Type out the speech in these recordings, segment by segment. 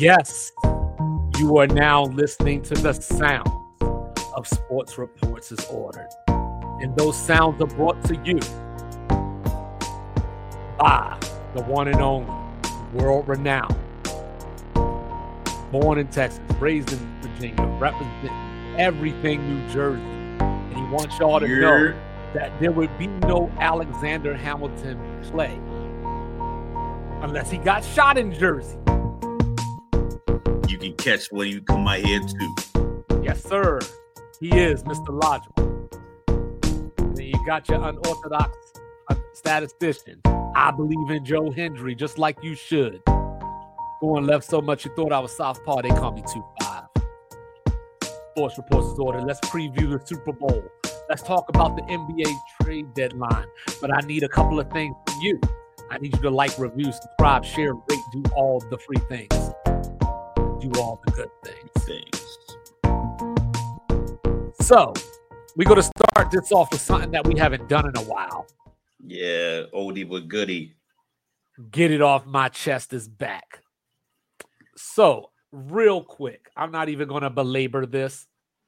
Yes, you are now listening to the sound of Sports Reports is Ordered. And those sounds are brought to you by the one and only, world-renowned, born in Texas, raised in Virginia, representing everything New Jersey. And he wants y'all to know that there would be no Alexander Hamilton play unless he got shot in Jersey. You can catch when you come out here too. Yes, sir. He is Mr. Logical. Then you got your unorthodox statistician. I believe in Joe Hendry, just like you should. Going left so much you thought I was southpaw, they call me 2-5. Sports Reports is Ordered. Let's preview the Super Bowl. Let's talk about the NBA trade deadline. But I need a couple of things from you. I need you to like, review, subscribe, share, rate, do all the free things. Do all the good things. So, we're going to start this off with something that we haven't done in a while. Yeah, oldie but goodie. Get it off my chest is back. So, real quick, I'm not even going to belabor this.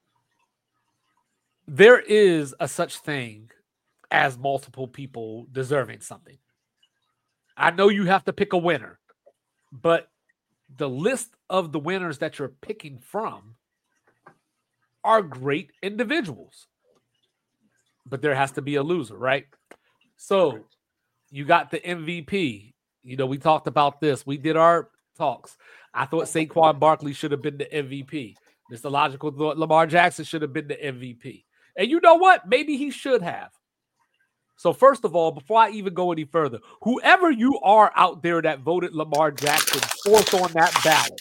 There is a such thing as multiple people deserving something. I know you have to pick a winner, but the list of the winners that you're picking from are great individuals. But there has to be a loser, right? So you got the MVP. You know, we talked about this. We did our talks. I thought Saquon Barkley should have been the MVP. Mr. Logical thought Lamar Jackson should have been the MVP. And you know what? Maybe he should have. So first of all, before I even go any further, whoever you are out there that voted Lamar Jackson fourth on that ballot,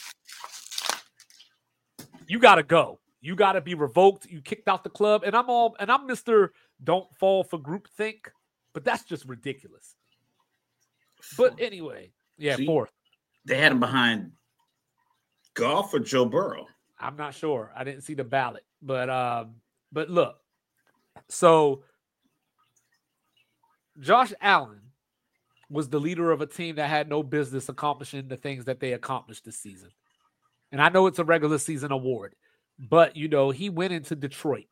you got to go. You got to be revoked. You kicked out the club. And I'm Mr. Don't fall for groupthink, but that's just ridiculous. But anyway, yeah, See, fourth. They had him behind Goff or Joe Burrow. I'm not sure. I didn't see the ballot, but look. So Josh Allen was the leader of a team that had no business accomplishing the things that they accomplished this season. And I know it's a regular season award, but, you know, he went into Detroit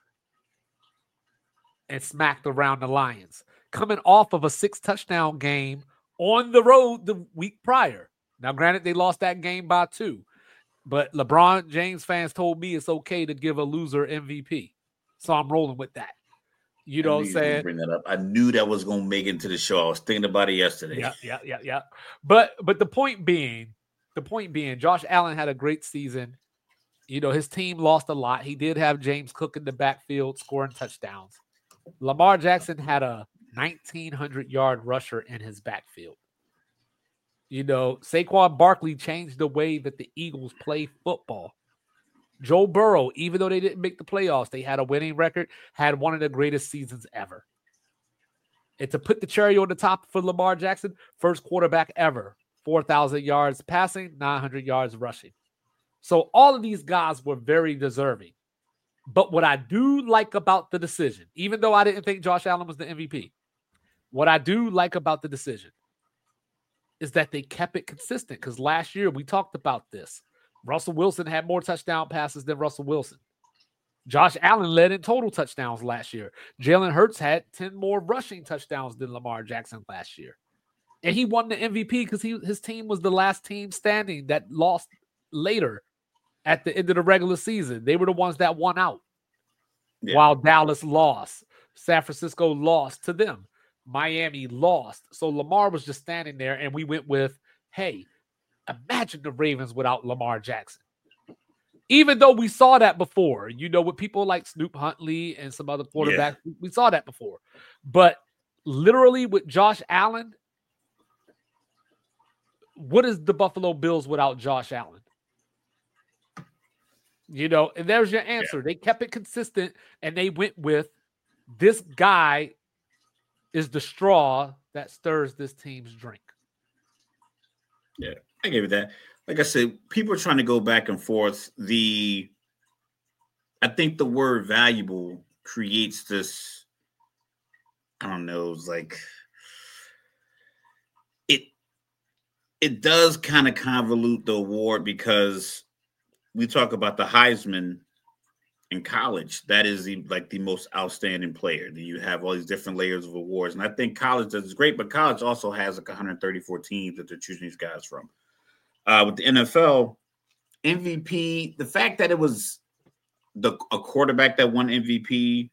and smacked around the Lions, coming off of a 6-touchdown game on the road the week prior. Now, granted, they lost that game by 2, but LeBron James fans told me it's okay to give a loser MVP. So I'm rolling with that. You know what I'm saying? Bring that up. I knew that was going to make it into the show. I was thinking about it yesterday. Yeah. But the point being, Josh Allen had a great season. You know, his team lost a lot. He did have James Cook in the backfield scoring touchdowns. Lamar Jackson had a 1,900-yard rusher in his backfield. You know, Saquon Barkley changed the way that the Eagles play football. Joe Burrow, even though they didn't make the playoffs, they had a winning record, had one of the greatest seasons ever. And to put the cherry on the top for Lamar Jackson, first quarterback ever, 4,000 yards passing, 900 yards rushing. So all of these guys were very deserving. But what I do like about the decision, even though I didn't think Josh Allen was the MVP, what I do like about the decision is that they kept it consistent. Because last year we talked about this. Russell Wilson had more touchdown passes than Russell Wilson. Josh Allen led in total touchdowns last year. Jalen Hurts had 10 more rushing touchdowns than Lamar Jackson last year. And he won the MVP because his team was the last team standing that lost later at the end of the regular season. They were the ones that won out. Yeah. While Dallas lost. San Francisco lost to them. Miami lost. So Lamar was just standing there, and we went with, hey, imagine the Ravens without Lamar Jackson. Even though we saw that before, you know, with people like Snoop Huntley and some other quarterbacks, we saw that before. But literally with Josh Allen, what is the Buffalo Bills without Josh Allen? You know, and there's your answer. Yeah. They kept it consistent, and they went with this guy is the straw that stirs this team's drink. Yeah, I give you that. Like I said, people are trying to go back and forth. I think the word valuable creates this, I don't know, it's like it does kind of convolute the award because we talk about the Heisman in college. That is the most outstanding player. You have all these different layers of awards, and I think college does great, but college also has like 134 teams that they're choosing these guys from. With the NFL MVP, the fact that it was a quarterback that won MVP,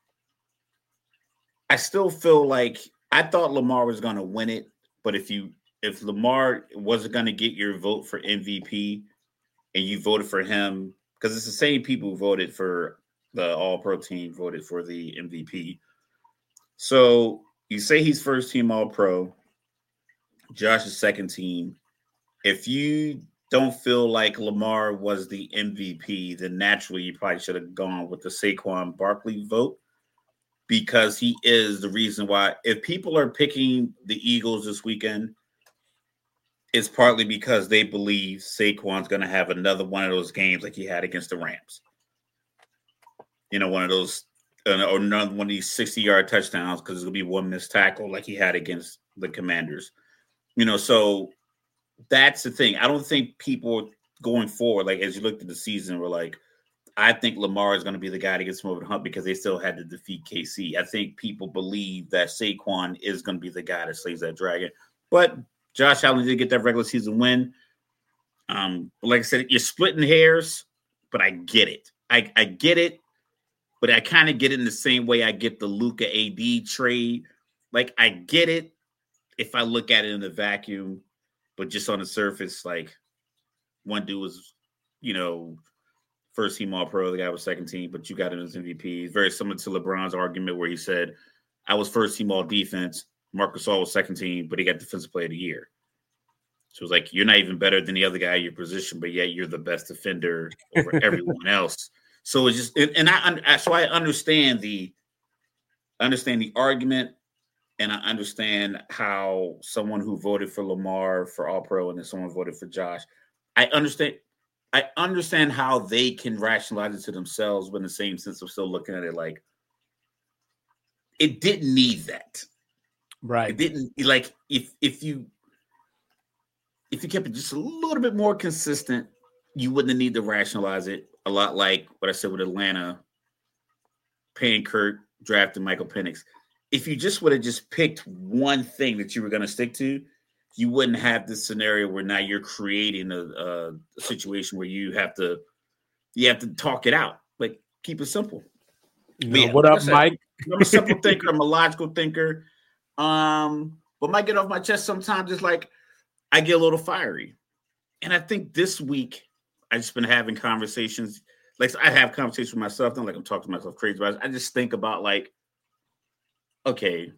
I still feel like I thought Lamar was going to win it, but if Lamar wasn't going to get your vote for MVP and you voted for him, because it's the same people who voted for the All-Pro team voted for the MVP. So you say he's first team All-Pro, Josh is second team. If you don't feel like Lamar was the MVP, then naturally you probably should have gone with the Saquon Barkley vote, because he is the reason why. If people are picking the Eagles this weekend, it's partly because they believe Saquon's going to have another one of those games like he had against the Rams. One of those, or another one of these 60-yard touchdowns, because it'll be one missed tackle like he had against the Commanders. So that's the thing. I don't think people going forward, like as you looked at the season, were like, I think Lamar is going to be the guy to get him over the hump because they still had to defeat KC. I think people believe that Saquon is going to be the guy that slays that dragon. But Josh Allen did get that regular season win. Like I said, you're splitting hairs, but I get it. I get it, but I kind of get it in the same way I get the Luka AD trade. Like, I get it if I look at it in a vacuum, but just on the surface, like, one dude was, first team All-Pro, the guy was second team, but you got him as MVP. Very similar to LeBron's argument where he said, I was first team All-Defense, Marc Gasol was second team, but he got Defensive Player of the Year. So it was like, you're not even better than the other guy in your position, but yet you're the best defender over everyone else. So it's just, I understand the argument, and I understand how someone who voted for Lamar for All-Pro and then someone voted for Josh, I understand how they can rationalize it to themselves, but in the same sense of still looking at it like it didn't need that. Right. It didn't, like, if you kept it just a little bit more consistent, you wouldn't need to rationalize it. A lot like what I said with Atlanta, paying Kurt, drafting Michael Penix. If you just would have just picked one thing that you were going to stick to, you wouldn't have this scenario where now you're creating a situation where you have to talk it out. Like, keep it simple. What up, Mike? I'm a simple thinker. I'm a logical thinker. But might get off my chest sometimes. It's like I get a little fiery. And I think this week I've just been having conversations. Like, I have conversations with myself. Not like I'm talking to myself crazy about it. I just think about, like, okay,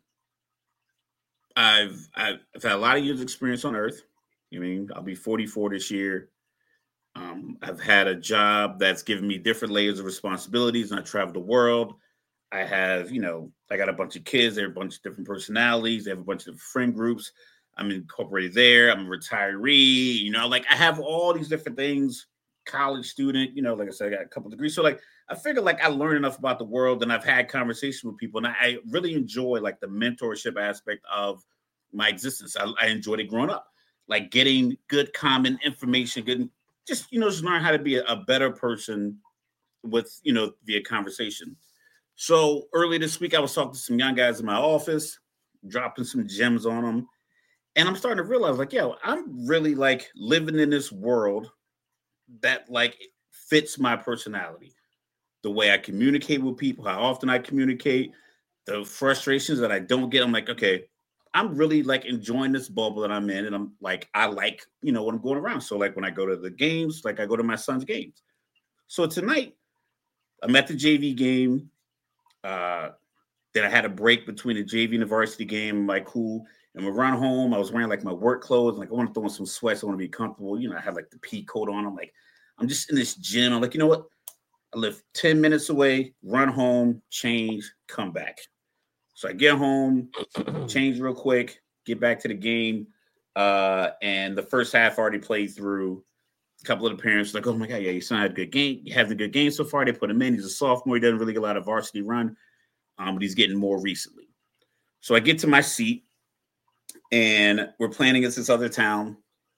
I've had a lot of years of experience on Earth. I'll be 44 this year. I've had a job that's given me different layers of responsibilities, and I travel the world. I have, I got a bunch of kids. They're a bunch of different personalities. They have a bunch of friend groups. I'm incorporated there. I'm a retiree. Like, I have all these different things. College student, like I said, I got a couple of degrees. So, like, I figure like I learned enough about the world, and I've had conversations with people, and I really enjoy like the mentorship aspect of my existence. I enjoyed it growing up, like getting good common information, getting just learn how to be a better person with via conversation. So early this week, I was talking to some young guys in my office, dropping some gems on them, and I'm starting to realize, like, I'm really like living in this world that like fits my personality. The way I communicate with people, how often I communicate, the frustrations that I don't get. I'm like, okay, I'm really like enjoying this bubble that I'm in. And I'm like, I like, when I'm going around. So like when I go to the games, like I go to my son's games. So tonight I'm at the JV game. Then I had a break between the JV and the varsity game. I'm like, cool. And we run home. I was wearing like my work clothes. Like, I want to throw on some sweats. I want to be comfortable. I had like the pea coat on. I'm like, I'm just in this gym. I'm like, you know what? I live 10 minutes away, run home, change, come back. So I get home, change real quick, get back to the game. And the first half already played through. A couple of the parents like, oh my God, yeah, your son had a good game. You having a good game so far. They put him in. He's a sophomore. He doesn't really get a lot of varsity run, but he's getting more recently. So I get to my seat, and we're playing against this other town.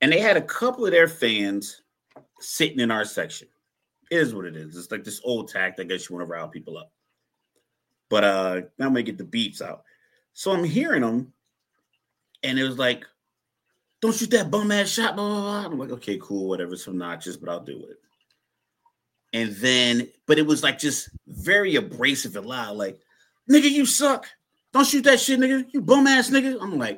And they had a couple of their fans sitting in our section. It is what it is. It's like this old tact. I guess you want to rile people up. But now I'm going to get the beeps out. So I'm hearing them, and it was like, don't shoot that bum-ass shot, blah, blah, blah. I'm like, okay, cool, whatever. It's obnoxious, but I'll do it. And then, but it was like just very abrasive and loud, like, nigga, you suck. Don't shoot that shit, nigga. You bum-ass nigga. I'm like,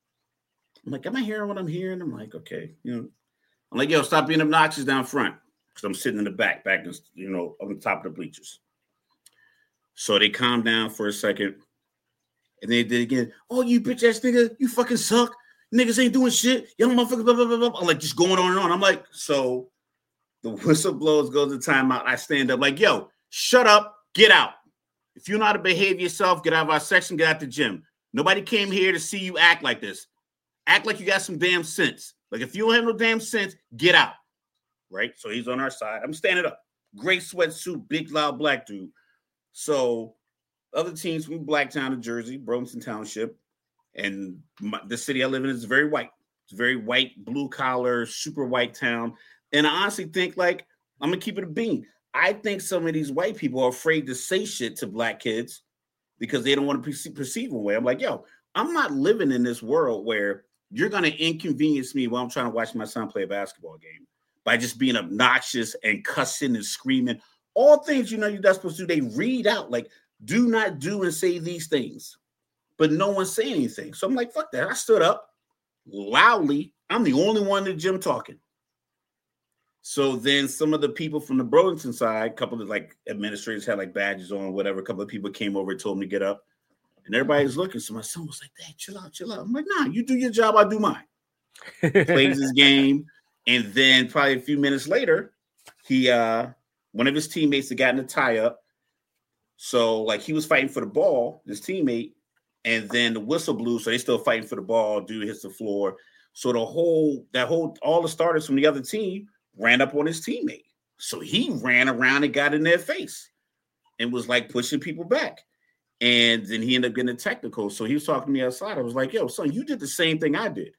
am I hearing what I'm hearing? I'm like, okay. I'm like, yo, stop being obnoxious down front. Because I'm sitting in the back on the top of the bleachers. So they calmed down for a second. And they did again. Oh, you bitch ass nigga, you fucking suck. Niggas ain't doing shit. Young motherfuckers, blah, blah, blah, blah. I'm like, just going on and on. I'm like, so the whistle blows, goes to timeout. I stand up like, yo, shut up, get out. If you know how to behave yourself, get out of our section, get out the gym. Nobody came here to see you act like this. Act like you got some damn sense. Like, if you don't have no damn sense, get out. Right? So he's on our side. I'm standing up. Gray sweatsuit, big, loud black dude. So other teams from Blacktown, New Jersey, Burlington Township, and the city I live in is very white. It's very white, blue collar, super white town. And I honestly think, like, I'm going to keep it a bean. I think some of these white people are afraid to say shit to black kids because they don't want to perceive one way. I'm like, yo, I'm not living in this world where you're going to inconvenience me while I'm trying to watch my son play a basketball game by just being obnoxious and cussing and screaming. All things you're not supposed to do, they read out, like, do not do and say these things. But no one's saying anything. So I'm like, fuck that. I stood up loudly. I'm the only one in the gym talking. So then some of the people from the Burlington side, a couple of like administrators had like badges on, whatever. A couple of people came over and told me to get up. And everybody's looking. So my son was like, Dad, chill out, chill out. I'm like, nah, you do your job, I do mine. Plays his game. And then probably a few minutes later, he one of his teammates had gotten a tie-up. So like he was fighting for the ball, his teammate, and then the whistle blew. So they still fighting for the ball. Dude hits the floor. So all the starters from the other team ran up on his teammate. So he ran around and got in their face and was like pushing people back. And then he ended up getting a technical. So he was talking to me outside. I was like, yo, son, you did the same thing I did.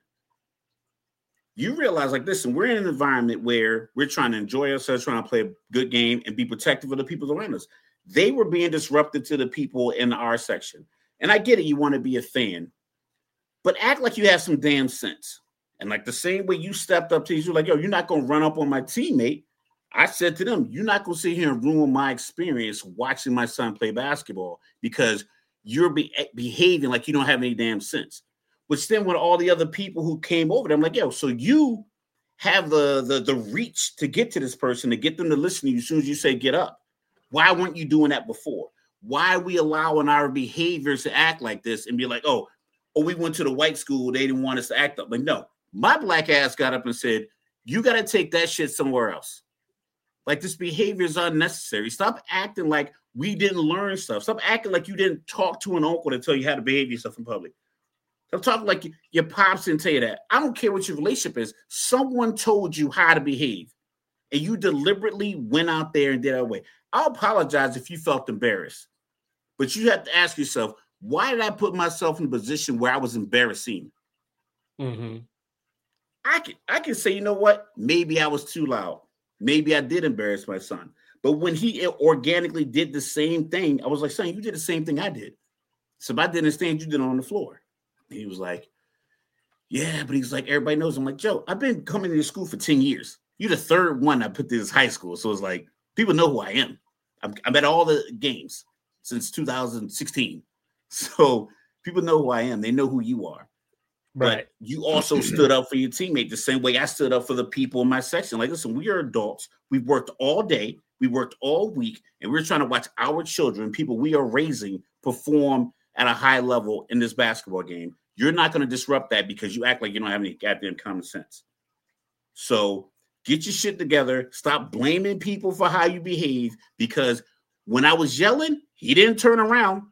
You realize, like, listen, we're in an environment where we're trying to enjoy ourselves, trying to play a good game and be protective of the people around us. They were being disruptive to the people in our section. And I get it. You want to be a fan, but act like you have some damn sense. And like the same way you stepped up to you, like, yo, you're not going to run up on my teammate. I said to them, you're not going to sit here and ruin my experience watching my son play basketball because you're behaving like you don't have any damn sense. Which then when all the other people who came over, I'm like, yo, so you have the reach to get to this person, to get them to listen to you as soon as you say get up. Why weren't you doing that before? Why are we allowing our behaviors to act like this and be like, oh, we went to the white school, they didn't want us to act up. Like, no, my black ass got up and said, you got to take that shit somewhere else. Like, this behavior is unnecessary. Stop acting like we didn't learn stuff. Stop acting like you didn't talk to an uncle to tell you how to behave yourself in public. Stop talking like your pops didn't tell you that. I don't care what your relationship is. Someone told you how to behave, and you deliberately went out there and did that way. I'll apologize if you felt embarrassed, but you have to ask yourself, why did I put myself in a position where I was embarrassing? Mm-hmm. I can say, you know what? Maybe I was too loud. Maybe I did embarrass my son. But when he organically did the same thing, I was like, son, you did the same thing I did. So if I didn't stand, you did it on the floor. And he was like, yeah, but he's like, everybody knows. I'm like, Joe, I've been coming to this school for 10 years. You're the third one I put to this high school. So it's like, people know who I am. I'm at all the games since 2016. So people know who I am. They know who you are. Right. But you also stood up for your teammate the same way I stood up for the people in my section. Like, listen, we are adults. We've worked all day. We worked all week. And we're trying to watch our children, people we are raising, perform at a high level in this basketball game. You're not going to disrupt that because you act like you don't have any goddamn common sense. So get your shit together. Stop blaming people for how you behave, because when I was yelling, he didn't turn around.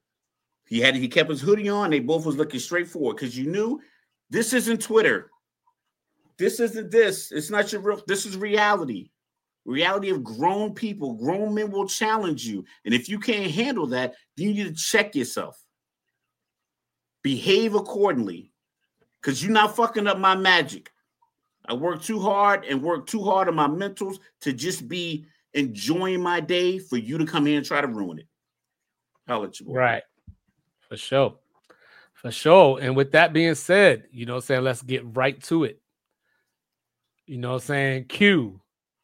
He kept his hoodie on. They both was looking straight forward because you knew this isn't Twitter. This isn't this. It's not your real. This is reality. Reality of grown people. Grown men will challenge you. And if you can't handle that, then you need to check yourself. Behave accordingly, because you're not fucking up my magic. I work too hard and work too hard on my mentals to just be enjoying my day for you to come in and try to ruin it. Holla at your boy. Right. For sure. For sure. And with that being said, you know what I'm saying? Let's get right to it. You know what I'm saying? Q,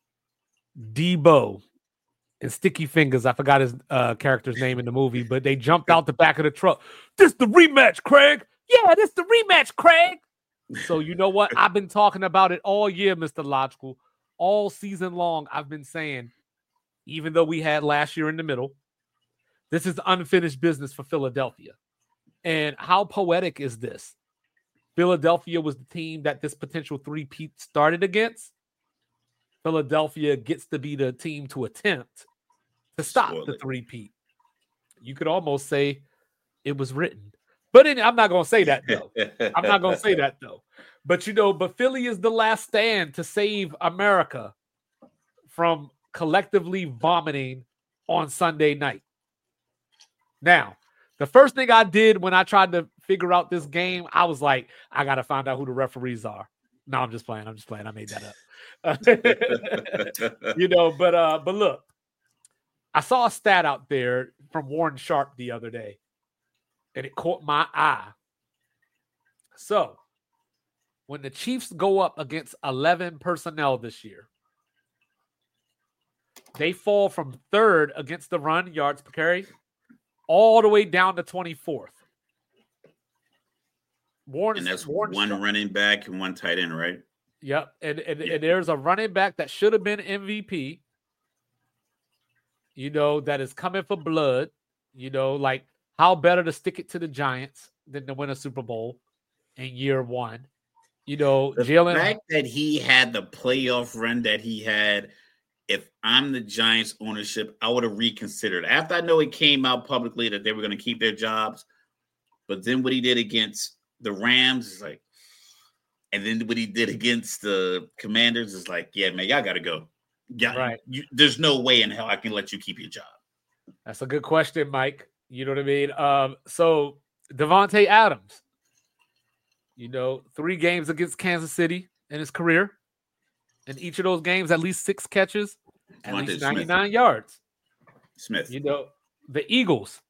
Debo, and Sticky Fingers. I forgot his character's name in the movie, but they jumped out the back of the truck. This the rematch, Craig. Yeah, this the rematch, Craig. So you know what? I've been talking about it all year, Mr. Logical. All season long, I've been saying, even though we had last year in the middle, this is unfinished business for Philadelphia. And how poetic is this? Philadelphia was the team that this potential three-peat started against. Philadelphia gets to be the team to attempt to stop the three-peat. You could almost say it was written. But I'm not going to say that, though. I'm not going to say that, though. But, you know, but Philly is the last stand to save America from collectively vomiting on Sunday night. Now, the first thing I did when I tried to figure out this game, I was like, I got to find out who the referees are. No, I'm just playing. I made that up. You know, but look, I saw a stat out there from Warren Sharp the other day, and it caught my eye. So, when the Chiefs go up against 11 personnel this year, they fall from third against the run yards per carry all the way down to 24th. And that's one running back and one tight end, right? Yep. And there's a running back that should have been MVP, you know, that is coming for blood. You know, like how better to stick it to the Giants than to win a Super Bowl in year one. You know, Jalen. The fact that he had the playoff run that he had, if I'm the Giants ownership, I would have reconsidered. After I know it came out publicly that they were going to keep their jobs, but then what he did against the Rams is like, and then what he did against the Commanders is like, yeah, man, y'all got to go. Yeah, right. There's no way in hell I can let you keep your job. That's a good question, Mike. You know what I mean? So Devontae Adams, you know, 3 games against Kansas City in his career. In each of those games, at least 6 catches, at least 99 yards. Smith. You know, the Eagles,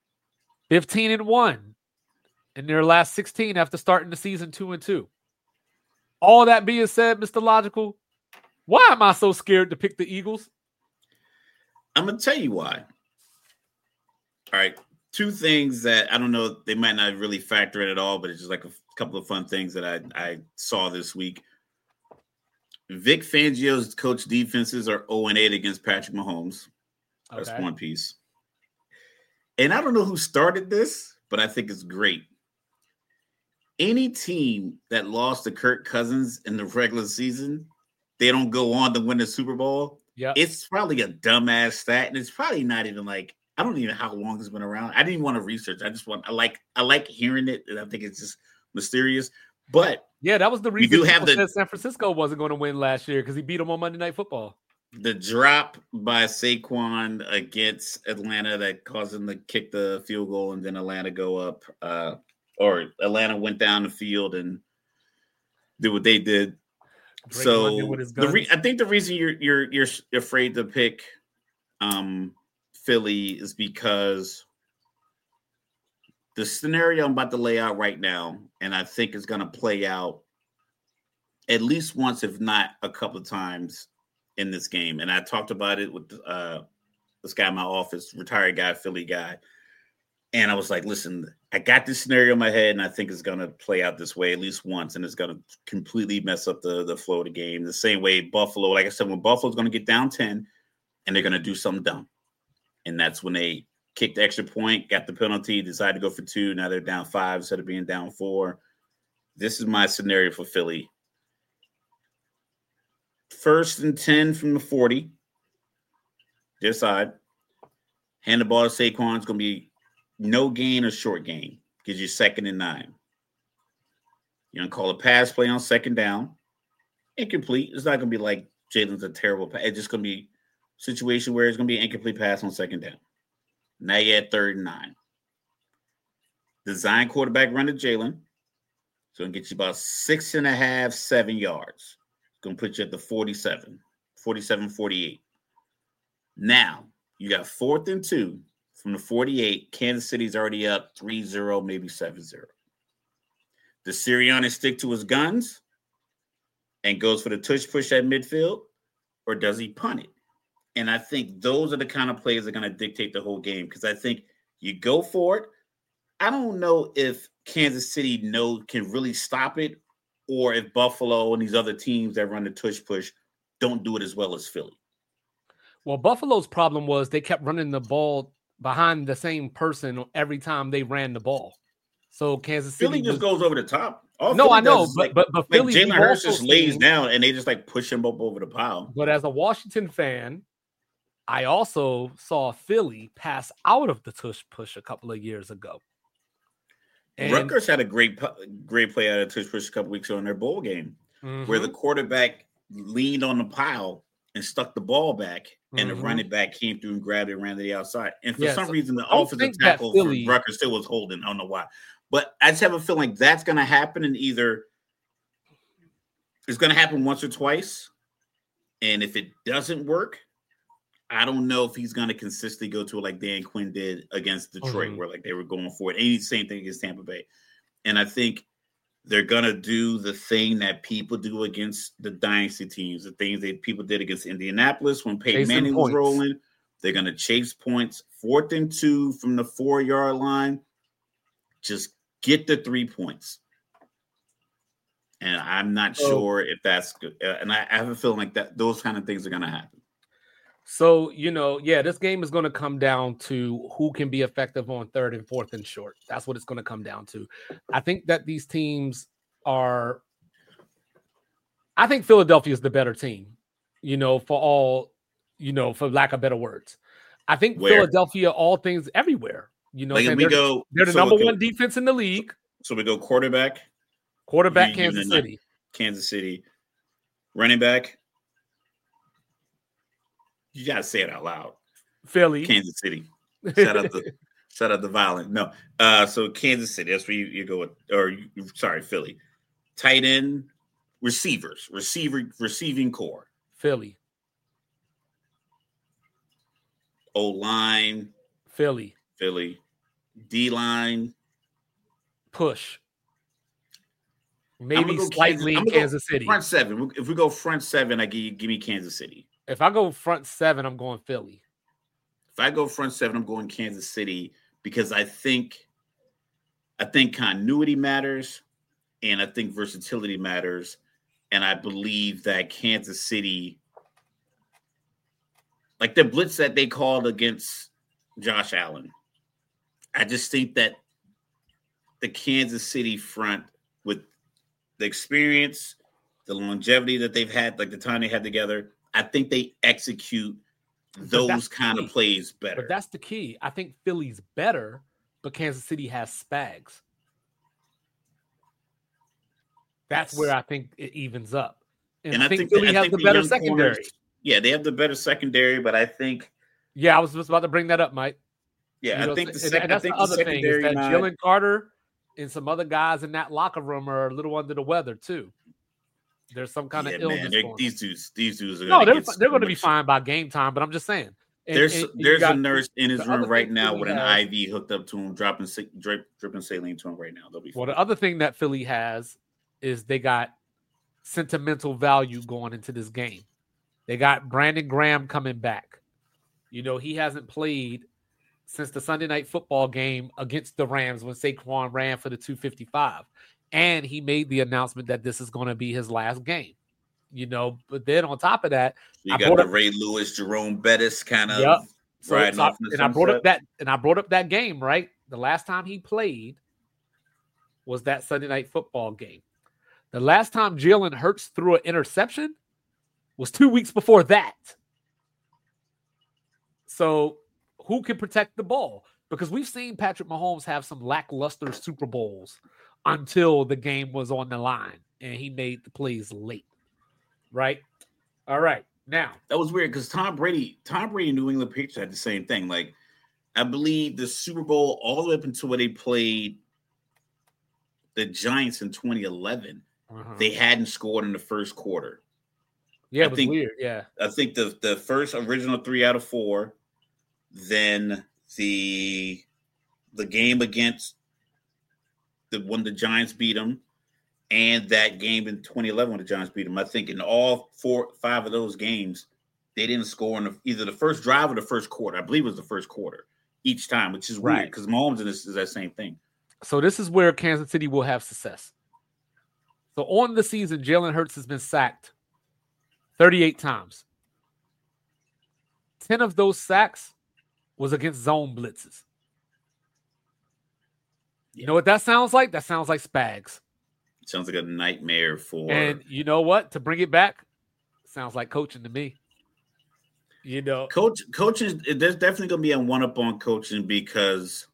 15-1 in their last 16 after starting the season 2-2. All that being said, Mr. Logical, why am I so scared to pick the Eagles? I'm going to tell you why. All right. 2 things that I don't know, they might not really factor in at all, but it's just like a couple of fun things that I saw this week. Vic Fangio's coach defenses are 0-8 against Patrick Mahomes. That's one piece. And I don't know who started this, but I think it's great. Any team that lost to Kirk Cousins in the regular season, they don't go on to win the Super Bowl. Yeah, it's probably a dumbass stat, and it's probably not even like, I don't even know how long it's been around. I didn't even want to research. I like hearing it, and I think it's just mysterious. But yeah, that was the reason said San Francisco wasn't going to win last year because he beat them on Monday Night Football. The drop by Saquon against Atlanta that caused them to kick the field goal and then Atlanta go up, or Atlanta went down the field and did what they did. Drake so I think the reason you're afraid to pick Philly is because the scenario I'm about to lay out right now, and I think is going to play out at least once, if not a couple of times in this game. And I talked about it with this guy in my office, retired guy, Philly guy. And I was like, listen, I got this scenario in my head, and I think it's going to play out this way at least once, and it's going to completely mess up the flow of the game. The same way Buffalo, like I said, when Buffalo's going to get down 10, and they're going to do something dumb. And that's when they kicked the extra point, got the penalty, decided to go for 2. Now they're down 5 instead of being down 4. This is my scenario for Philly. 1st and 10 from the 40. Their side. Hand the ball to Saquon. It's going to be no gain or short gain. Gives you 2nd and 9. You're going to call a pass play on 2nd down. Incomplete. It's not going to be like Jalen's a terrible pass. It's just going to be a situation where it's going to be an incomplete pass on 2nd down. Now you're at 3rd and 9. Design quarterback run to Jalen. So it'll get you about 6.5, 7 yards. Going to put you at the 47, 48. Now, you got 4th and 2 from the 48. Kansas City's already up 3-0, maybe 7-0. Does Sirianni stick to his guns and goes for the tush push at midfield, or does he punt it? And I think those are the kind of plays that are going to dictate the whole game, because I think you go for it. I don't know if Kansas City can really stop it, or if Buffalo and these other teams that run the tush push don't do it as well as Philly. Well, Buffalo's problem was they kept running the ball behind the same person every time they ran the ball. So Kansas City Philly just goes over the top. I know, but Philly, Jalen Hurts just lays down and they just like push him up over the pile. But as a Washington fan, I also saw Philly pass out of the tush push a couple of years ago. And Rutgers had a great play out of tush push a couple weeks ago in their bowl game, where the quarterback leaned on the pile and stuck the ball back, and the running back came through and grabbed it and ran to the outside. And for some reason, the offensive tackle for Rutgers still was holding. I don't know why. But I just have a feeling like that's going to happen, and either it's going to happen once or twice. And if it doesn't work, I don't know if he's going to consistently go to it like Dan Quinn did against Detroit, where like they were going for it. And same thing against Tampa Bay. And I think they're going to do the thing that people do against the dynasty teams, the things that people did against Indianapolis when Peyton Manning was rolling. They're going to chase points. 4th and 2 from the 4-yard line. Just get the 3 points. And I'm not sure if that's good. And I have a feeling like that those kind of things are going to happen. So, this game is going to come down to who can be effective on 3rd and 4th and short. That's what it's going to come down to. I think that these teams I think Philadelphia is the better team, for lack of better words. I think Philadelphia, all things everywhere, they're the number one defense in the league. So we go quarterback, Kansas City, running back. You gotta say it out loud. Philly, Kansas City. Shout out the violent. No, so Kansas City. That's where you go with. Philly. Tight end, receiving core. Philly. O-line. Philly. D-line. Push. Maybe slightly in Kansas City. Front 7. If we go front 7, give me Kansas City. If I go front 7, I'm going Philly. If I go front 7, I'm going Kansas City, because I think continuity matters, and I think versatility matters, and I believe that Kansas City, like the blitz that they called against Josh Allen, I just think that the Kansas City front, with the experience, the longevity that they've had, like the time they had together, I think they execute those kind of plays better. But that's the key. I think Philly's better, but Kansas City has Spags. That's where I think it evens up. And I think Philly has the better secondary. Yeah, they have the better secondary, but I think. Yeah, I was just about to bring that up, Mike. Yeah, I think the other thing is that Jalen Carter and some other guys in that locker room are a little under the weather too. There's some kind of illness. These dudes are they're going to be fine by game time. But I'm just saying, there's a nurse in his room right now with an IV hooked up to him, dripping saline to him right now. They'll be fine. Well, the other thing that Philly has is they got sentimental value going into this game. They got Brandon Graham coming back. He hasn't played since the Sunday Night Football game against the Rams when Saquon ran for the 255. And he made the announcement that this is going to be his last game, But then on top of that, you got the Ray Lewis, Jerome Bettis kind of riding off. And I brought up that game, right? The last time he played was that Sunday Night Football game. The last time Jalen Hurts threw an interception was 2 weeks before that. So who can protect the ball? Because we've seen Patrick Mahomes have some lackluster Super Bowls until the game was on the line and he made the plays late. Right? All right. Now, that was weird because Tom Brady and New England Patriots had the same thing. Like, I believe the Super Bowl all the way up until when they played the Giants in 2011, they hadn't scored in the first quarter. Yeah, I it was think weird. Yeah. I think the first original 3 out of 4, then the game against when the Giants beat them, and that game in 2011 when the Giants beat them. I think in all 5 of those games, they didn't score in either the first drive or the first quarter. I believe it was the first quarter each time, which is weird because Mahomes in this is that same thing. So this is where Kansas City will have success. So on the season, Jalen Hurts has been sacked 38 times. 10 of those sacks was against zone blitzes. You know what that sounds like? That sounds like Spags. It sounds like a nightmare for. And you know what? To bring it back, sounds like coaching to me. You know, coaching. There's definitely going to be a one-up on coaching because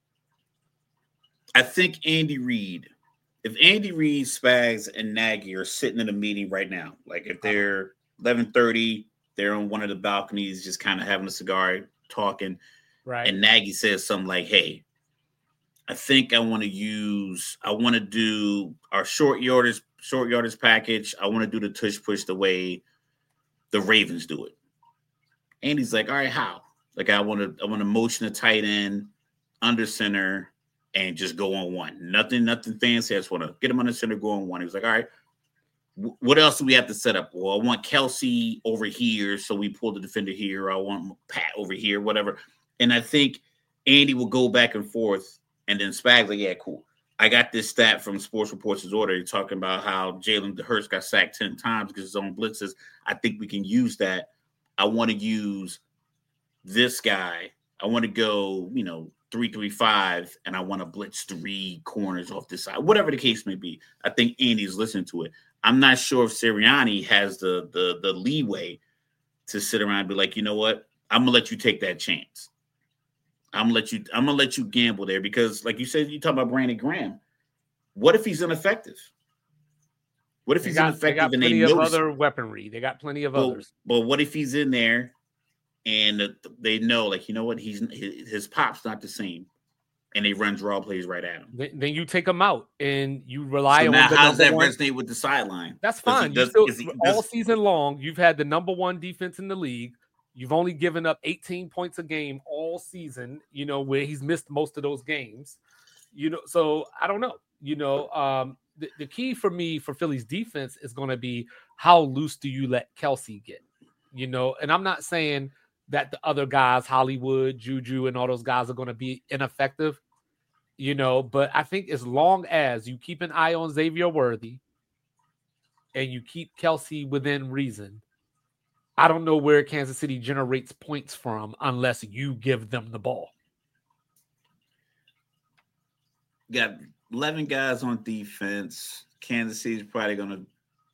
I think Andy Reid. If Andy Reid, Spags, and Nagy are sitting in a meeting right now, like if they're 11:30, they're on one of the balconies, just kind of having a cigar, talking, right? And Nagy says something like, "Hey, I think I want to do our short yardage package. I want to do the tush push the way the Ravens do it." Andy's like, "All right, how?" Like, I want to motion a tight end under center and just go on one. Nothing fancy. I just want to get him under center, go on one. He was like, "All right, what else do we have to set up?" Well, I want Kelsey over here, so we pull the defender here. I want Pat over here, whatever. And I think Andy will go back and forth. And then Spags like, "Yeah, cool. I got this stat from Sports Reports' Order talking about how Jalen Hurts got sacked 10 times because his own blitzes. I think we can use that. I want to use this guy. I want to go, 3-3-5, and I want to blitz 3 corners off this side." Whatever the case may be, I think Andy's listening to it. I'm not sure if Sirianni has the leeway to sit around and be like, "You know what? I'm gonna let you take that chance. I'm gonna let you gamble there," because, like you said, you talk about Brandon Graham. What if he's ineffective? What if he's ineffective and they know other weaponry? They got plenty of others. But what if he's in there and they know, like, you know what, his pop's not the same, and they run draw plays right at him? Then you take him out and you rely on. Now, how does that resonate with the sideline? That's fine. All season long, you've had the number 1 defense in the league. You've only given up 18 points a game all season, where he's missed most of those games. So I don't know. The key for me for Philly's defense is going to be how loose do you let Kelsey get? And I'm not saying that the other guys, Hollywood, Juju, and all those guys are going to be ineffective, but I think as long as you keep an eye on Xavier Worthy and you keep Kelsey within reason, I don't know where Kansas City generates points from unless you give them the ball. Got 11 guys on defense. Kansas City's probably going to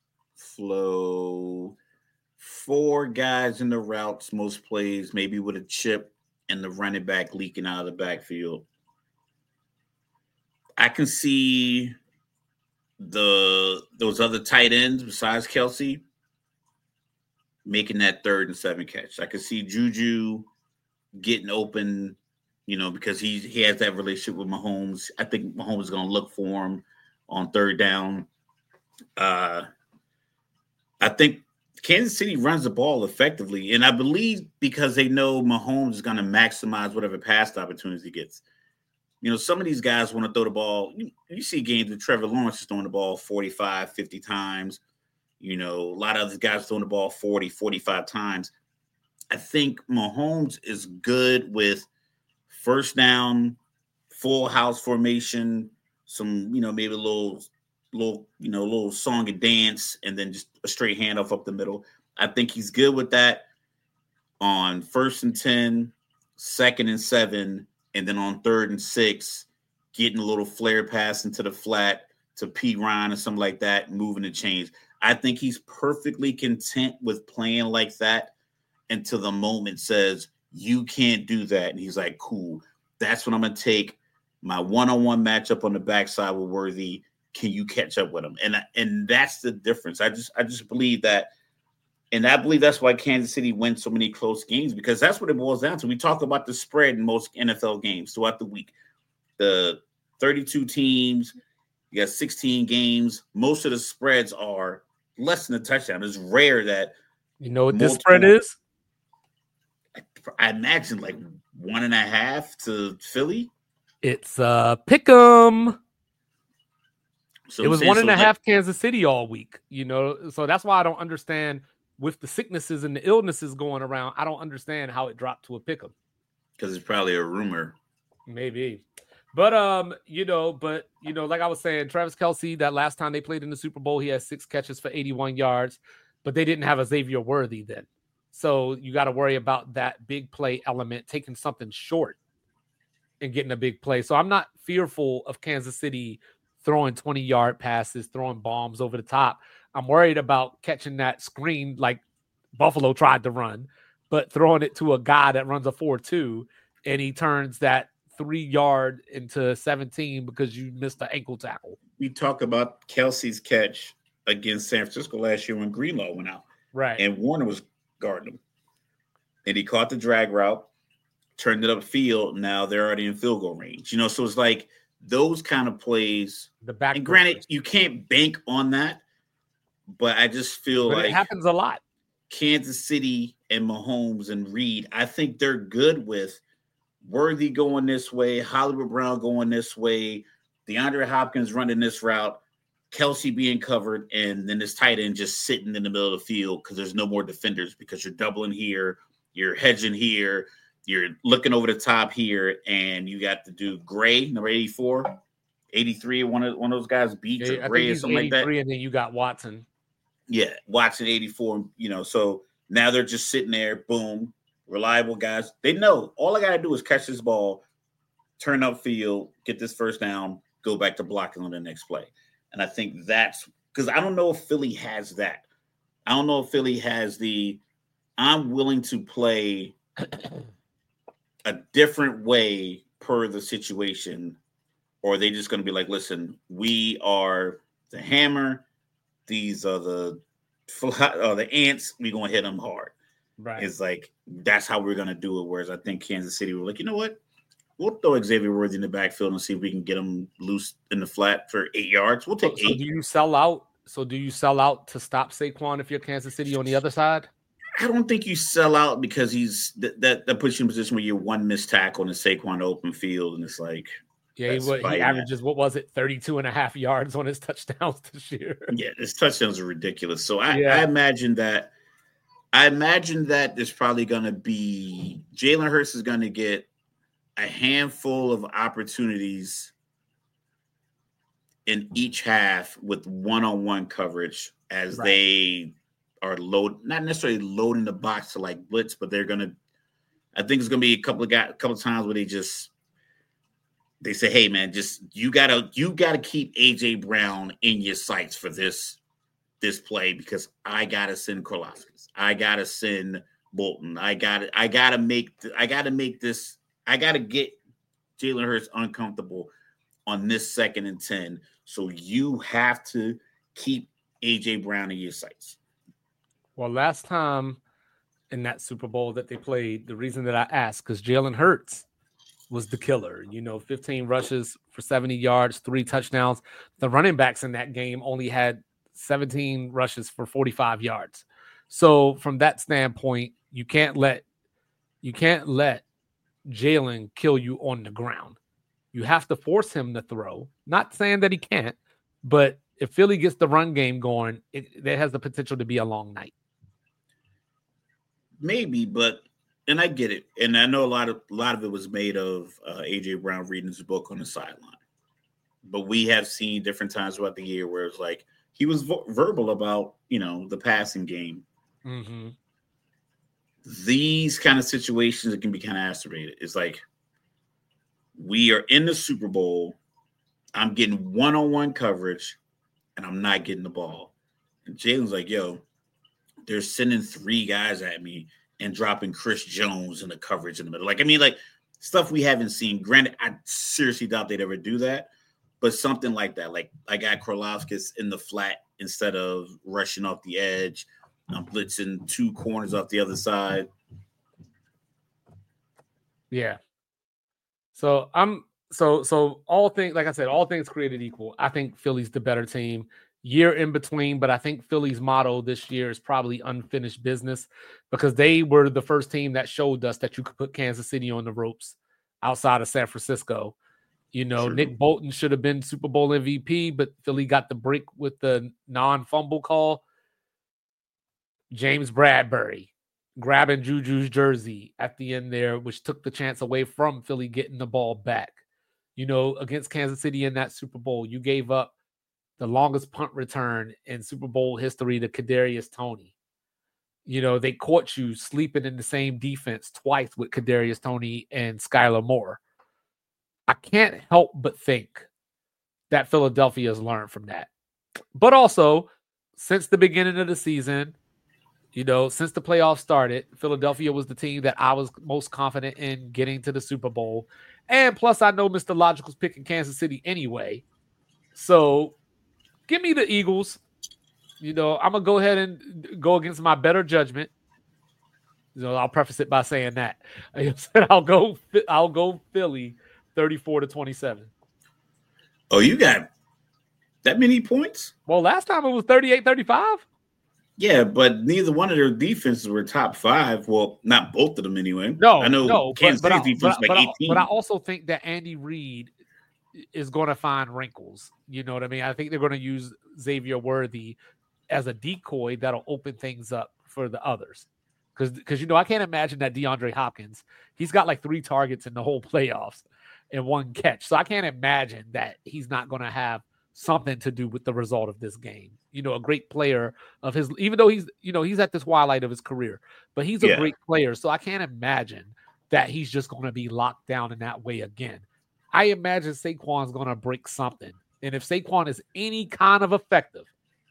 flow 4 guys in the routes, most plays, maybe with a chip and the running back leaking out of the backfield. I can see those other tight ends besides Kelsey making that 3rd and 7 catch. I could see Juju getting open, because he has that relationship with Mahomes. I think Mahomes is going to look for him on 3rd down. I think Kansas City runs the ball effectively, and I believe because they know Mahomes is going to maximize whatever pass opportunities he gets. Some of these guys want to throw the ball. You see games with Trevor Lawrence is throwing the ball 45, 50 times. A lot of other guys throwing the ball 40, 45 times. I think Mahomes is good with first down, full house formation, some, maybe a little song and dance, and then just a straight handoff up the middle. I think he's good with that on 1st and 10, 2nd and 7, and then on 3rd and 6, getting a little flare pass into the flat to P. Ryan or something like that, moving the chains. I think he's perfectly content with playing like that until the moment says, "You can't do that." And he's like, "Cool. That's when I'm going to take my one-on-one matchup on the backside with Worthy. Can you catch up with him?" And that's the difference. I just believe that. And I believe that's why Kansas City wins so many close games, because that's what it boils down to. We talk about the spread in most NFL games throughout the week. The 32 teams, you got 16 games. Most of the spreads are less than a touchdown. It's rare that You know what this spread is? I imagine like 1.5 to Philly. It's pick 'em. So it was 1.5 Kansas City all week, you know. So that's why I don't understand with the sicknesses and the illnesses going around. I don't understand how it dropped to a pick 'em. Because it's probably a rumor. Maybe. But like I was saying, Travis Kelce, that last time they played in the Super Bowl, he had 6 catches for 81 yards, but they didn't have a Xavier Worthy then. So you got to worry about that big play element, taking something short and getting a big play. So I'm not fearful of Kansas City throwing 20-yard passes, throwing bombs over the top. I'm worried about catching that screen like Buffalo tried to run, but throwing it to a guy that runs a 4.2 and he turns that 3-yard into 17 because you missed the ankle tackle. We talk about Kelce's catch against San Francisco last year when Greenlaw went out. Right. And Warner was guarding him. And he caught the drag route, turned it upfield. Now they're already in field goal range. You know, so it's like those kind of plays. The back. And granted, you can't bank on that, but I just feel like it happens a lot. Kansas City and Mahomes and Reed, I think they're good with Worthy going this way, Hollywood Brown going this way, DeAndre Hopkins running this route, Kelce being covered, and then this tight end just sitting in the middle of the field because there's no more defenders because you're doubling here, you're hedging here, you're looking over the top here, and you got to do Gray, number 84, 83, one of those guys, Beach or Gray or something like that. And then you got Watson. Yeah, Watson, 84, you know, so now they're just sitting there, boom, reliable guys. They know all I got to do is catch this ball, turn upfield, get this first down, go back to blocking on the next play. And I think that's because I don't know if Philly has that. I don't know if Philly has I'm willing to play a different way per the situation, or are they just going to be like, listen, we are the hammer. These are the ants. We're going to hit them hard. Right. It's like, that's how we're going to do it. Whereas I think Kansas City were like, you know what? We'll throw Xavier Worthy in the backfield and see if we can get him loose in the flat for 8 yards. We'll take 8. So do you sell out? So do you sell out to stop Saquon if you're Kansas City on the other side? I don't think you sell out because he's that puts you in a position where you're one missed tackle and Saquon open field. And it's like, yeah, he averages, 32.5 yards on his touchdowns this year. Yeah, his touchdowns are ridiculous. So I imagine that there's probably going to be Jalen Hurts is going to get a handful of opportunities in each half with one-on-one coverage as they are not necessarily loading the box to like blitz, but I think it's going to be a couple of times where they say, hey man, just you gotta keep AJ Brown in your sights for this play because I gotta send Karlaftis. I gotta send Bolton. I gotta get Jalen Hurts uncomfortable on this 2nd and 10. So you have to keep AJ Brown in your sights. Well, last time in that Super Bowl that they played, the reason that I asked, because Jalen Hurts was the killer. 15 rushes for 70 yards, 3 touchdowns. The running backs in that game only had 17 rushes for 45 yards. So from that standpoint, you can't let Jalen kill you on the ground. You have to force him to throw. Not saying that he can't, but if Philly gets the run game going, it has the potential to be a long night. Maybe, and I get it. And I know a lot of it was made of AJ Brown reading his book on the sideline. But we have seen different times throughout the year where it's like he was verbal about, the passing game. Mm-hmm. These kind of situations, it can be kind of acerbated. It's like, we are in the Super Bowl. I'm getting one-on-one coverage, and I'm not getting the ball. And Jalen's like, yo, they're sending 3 guys at me and dropping Chris Jones in the coverage in the middle. Like stuff we haven't seen. Granted, I seriously doubt they'd ever do that, but something like that. Like I got Karlaftis in the flat instead of rushing off the edge. I'm blitzing 2 corners off the other side. Yeah. So all things, like I said, all things created equal. I think Philly's the better team. year in between, but I think Philly's motto this year is probably unfinished business because they were the first team that showed us that you could put Kansas City on the ropes outside of San Francisco. You know, True. Nick Bolton should have been Super Bowl MVP, but Philly got the break with the non-fumble call. James Bradbury grabbing Juju's jersey at the end there, which took the chance away from Philly getting the ball back. You know, against Kansas City in that Super Bowl, you gave up the longest punt return in Super Bowl history to Kadarius Toney. You know, they caught you sleeping in the same defense twice with Kadarius Toney and Skylar Moore. I can't help but think that Philadelphia has learned from that. But also, since the beginning of the season, you know, since the playoffs started, Philadelphia was the team that I was most confident in getting to the Super Bowl. And plus, I know Mr. Logical's picking Kansas City anyway. So give me the Eagles. You know, I'm going to go ahead and go against my better judgment. You know, I'll preface it by saying that. I said I'll go Philly 34-27. Oh, you got that many points? Well, last time it was 38-35. Yeah, but neither one of their defenses were top 5. Well, not both of them anyway. No, I know Kansas City's defense was like 18. But I also think that Andy Reid is going to find wrinkles. You know what I mean? I think they're going to use Xavier Worthy as a decoy that'll open things up for the others. Because you know, I can't imagine that DeAndre Hopkins, he's got like 3 targets in the whole playoffs and 1 catch. So I can't imagine that he's not going to have something to do with the result of this game. You know, a great player of his, even though he's at this twilight of his career, but he's a great player. So I can't imagine that he's just going to be locked down in that way again. I imagine Saquon's going to break something. And if Saquon is any kind of effective,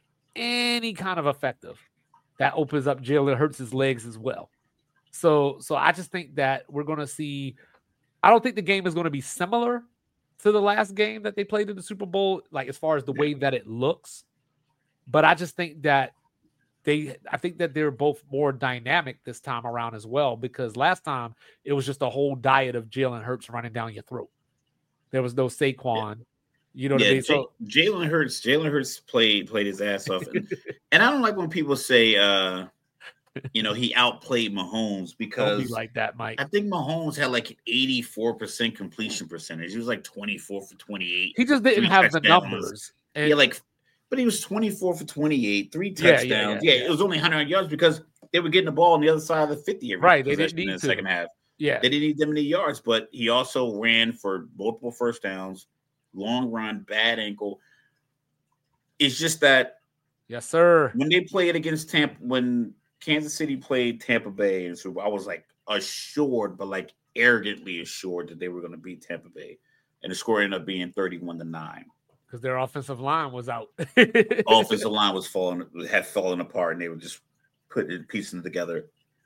that opens up Jalen Hurts' legs as well. So I just think that we're going to see, I don't think the game is going to be similar to the last game that they played in the Super Bowl, like as far as the way that it looks. But I just think that I think that they're both more dynamic this time around as well, because last time it was just a whole diet of Jalen Hurts running down your throat. There was no Saquon. Yeah. You know what I mean? So Jalen Hurts played his ass off. And I don't like when people say you know, he outplayed Mahomes, because don't be like that, Mike. I think Mahomes had like 84% completion percentage. He was like 24 for 28. He just didn't have the numbers. And but he was 24 for 28, 3 touchdowns. Yeah, it was only 100 yards because they were getting the ball on the other side of the 50 right. They didn't need in the second half. Yeah, they didn't need that many yards, but he also ran for multiple first downs, long run, bad ankle. It's just that, yes, sir. When they played against Tampa, when Kansas City played Tampa Bay, and so I was like assured, but like arrogantly assured that they were going to beat Tampa Bay, and the score ended up being 31-9 because their offensive line was out. Offensive line was had fallen apart, and they were just putting pieces together.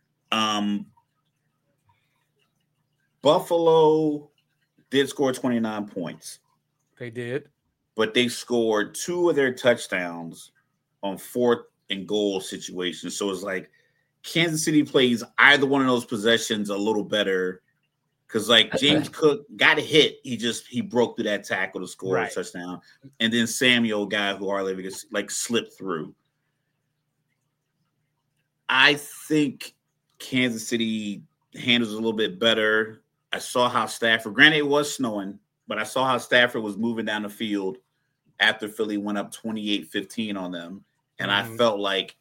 Buffalo did score 29 points. They did. But they scored 2 of their touchdowns on 4th and goal situations. So it's like Kansas City plays either one of those possessions a little better, because like James Cook got a hit. He broke through that tackle to score a touchdown. And then Samuel, guy who hardly like slipped through. I think Kansas City handles it a little bit better. I saw how Stafford, granted it was snowing, but I saw how Stafford was moving down the field after Philly went up 28-15 on them. And I felt like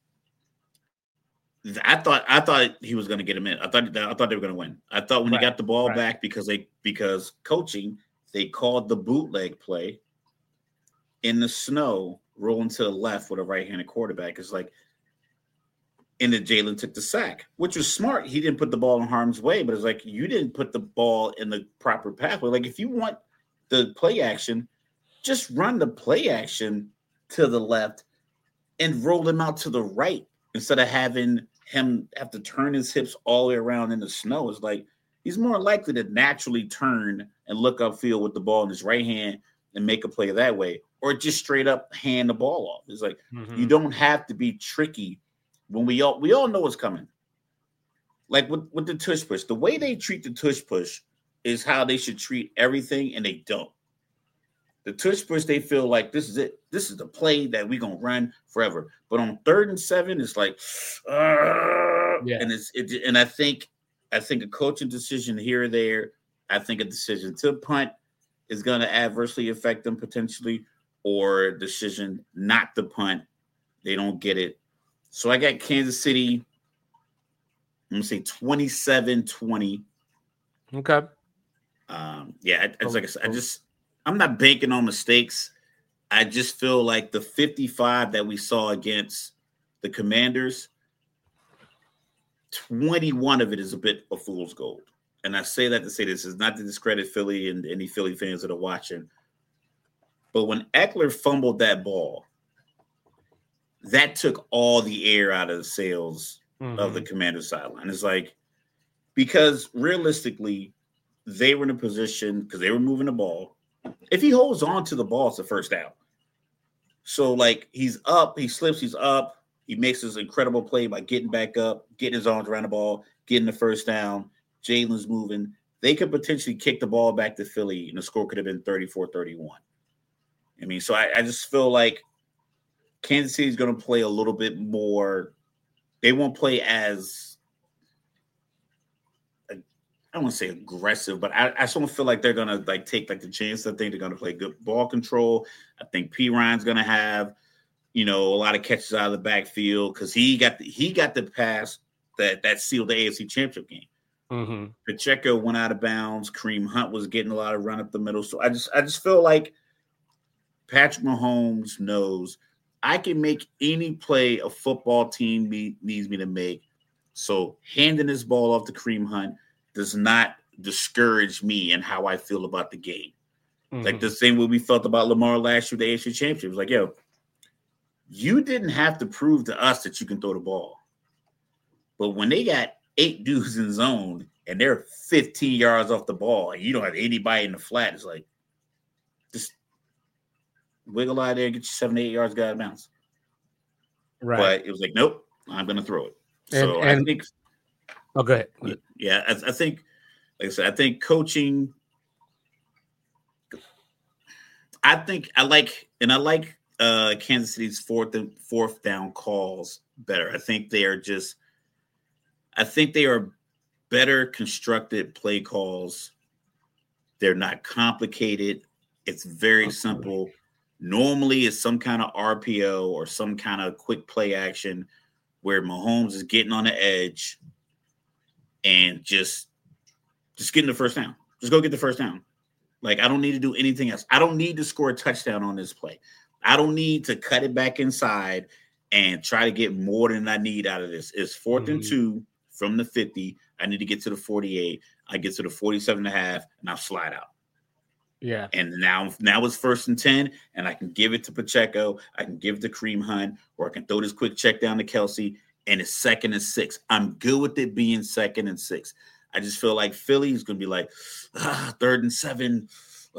I thought he was going to get him in. I thought they were going to win. I thought when he got the ball back, because coaching, they called the bootleg play in the snow, rolling to the left with a right-handed quarterback. It's like, and then Jalen took the sack, which was smart. He didn't put the ball in harm's way, but it's like, you didn't put the ball in the proper pathway. Like, if you want the play action, just run the play action to the left and roll him out to the right instead of having him have to turn his hips all the way around in the snow. It's like, he's more likely to naturally turn and look upfield with the ball in his right hand and make a play that way, or just straight up hand the ball off. It's like, you don't have to be tricky. When we all know what's coming. Like with the tush push, the way they treat the tush push is how they should treat everything, and they don't. The tush push, they feel like this is it. This is the play that we're gonna run forever. But on 3rd and 7, it's like, and I think a coaching decision here or there. I think a decision to punt is going to adversely affect them potentially, or a decision not to punt. They don't get it. So I got Kansas City, I'm going to say 27-20. Okay. It's like I said, I'm not banking on mistakes. I just feel like the 55 that we saw against the Commanders, 21 of it is a bit of fool's gold. And I say that to say this is not to discredit Philly and any Philly fans that are watching. But when Eckler fumbled that ball, that took all the air out of the sails of the Commanders sideline. It's like, because realistically, they were in a position because they were moving the ball. If he holds on to the ball, it's a first down. So, like, he's up, he slips, he's up. He makes this incredible play by getting back up, getting his arms around the ball, getting the first down. Jalen's moving. They could potentially kick the ball back to Philly, and the score could have been 34-31. I mean, so I just feel like Kansas City is going to play a little bit more. They won't play as, I don't want to say aggressive, but I just don't feel like they're going to like take like the chance. I think they're going to play good ball control. I think P. Ryan's going to have, a lot of catches out of the backfield because he got the pass that sealed the AFC Championship game. Mm-hmm. Pacheco went out of bounds. Kareem Hunt was getting a lot of run up the middle. So I just feel like Patrick Mahomes knows I can make any play a football team needs me to make. So handing this ball off to Kareem Hunt does not discourage me in how I feel about the game. Mm-hmm. Like the same way we felt about Lamar last year, the AFC Championship. It was like, yo, you didn't have to prove to us that you can throw the ball. But when they got 8 dudes in zone and they're 15 yards off the ball and you don't have anybody in the flat, it's like, just wiggle out there and get you 7 to 8 yards, get out of bounds. Right. But it was like, nope, I'm going to throw it. So I think. Oh, go ahead. Yeah, I think, like I said, I think coaching. I like Kansas City's fourth down calls better. I think they are better constructed play calls. They're not complicated. It's very simple. Normally, it's some kind of RPO or some kind of quick play action where Mahomes is getting on the edge and just getting the first down. Just go get the first down. Like, I don't need to do anything else. I don't need to score a touchdown on this play. I don't need to cut it back inside and try to get more than I need out of this. It's 4th and 2 from the 50. I need to get to the 48. I get to the 47.5, and I'll slide out. Yeah. And now it's 1st and 10, and I can give it to Pacheco. I can give it to Kareem Hunt, or I can throw this quick check down to Kelsey, and it's 2nd and 6. I'm good with it being 2nd and 6. I just feel like Philly is going to be like, 3rd and 7.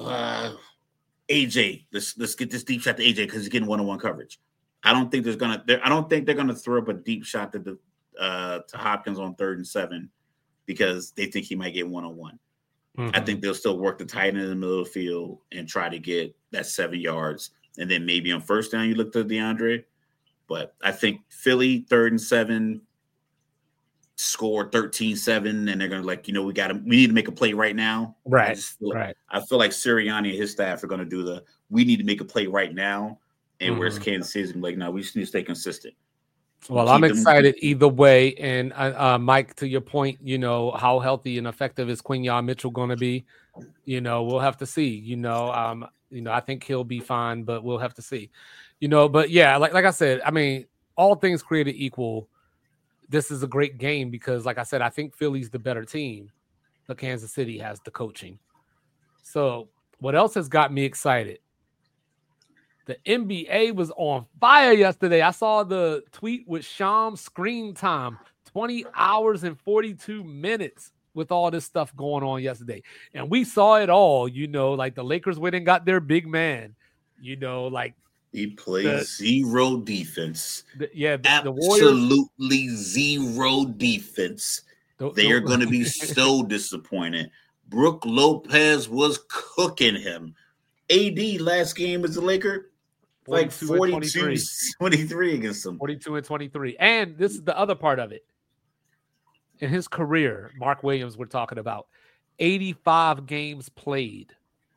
AJ, let's get this deep shot to AJ because he's getting one-on-one coverage. I don't think they're gonna throw up a deep shot to Hopkins on 3rd and 7 because they think he might get one-on-one. Mm-hmm. I think they'll still work the tight end in the middle of the field and try to get that 7 yards. And then maybe on 1st down, you look to DeAndre. But I think Philly, 3rd and 7, score 13-7, and they're going to we need to make a play right now. Right. I feel like Sirianni and his staff are going to do we need to make a play right now. And where's Kansas City? Like, no, we just need to stay consistent. Well, I'm excited either way. And Mike, to your point, how healthy and effective is Quinyon Mitchell going to be? We'll have to see. I think he'll be fine, but we'll have to see. But yeah, like I said, I mean, all things created equal, this is a great game because, like I said, I think Philly's the better team, but Kansas City has the coaching. So what else has got me excited? The NBA was on fire yesterday. I saw the tweet with Shams screen time, 20 hours and 42 minutes with all this stuff going on yesterday. And we saw it all, like the Lakers went and got their big man, like he plays zero defense. The Absolutely zero defense. They are going to be so disappointed. Brooke Lopez was cooking him. AD last game as a Laker, like 42 23 against them. 42 and 23. And this is the other part of it. In his career, Mark Williams, we're talking about 85 games played,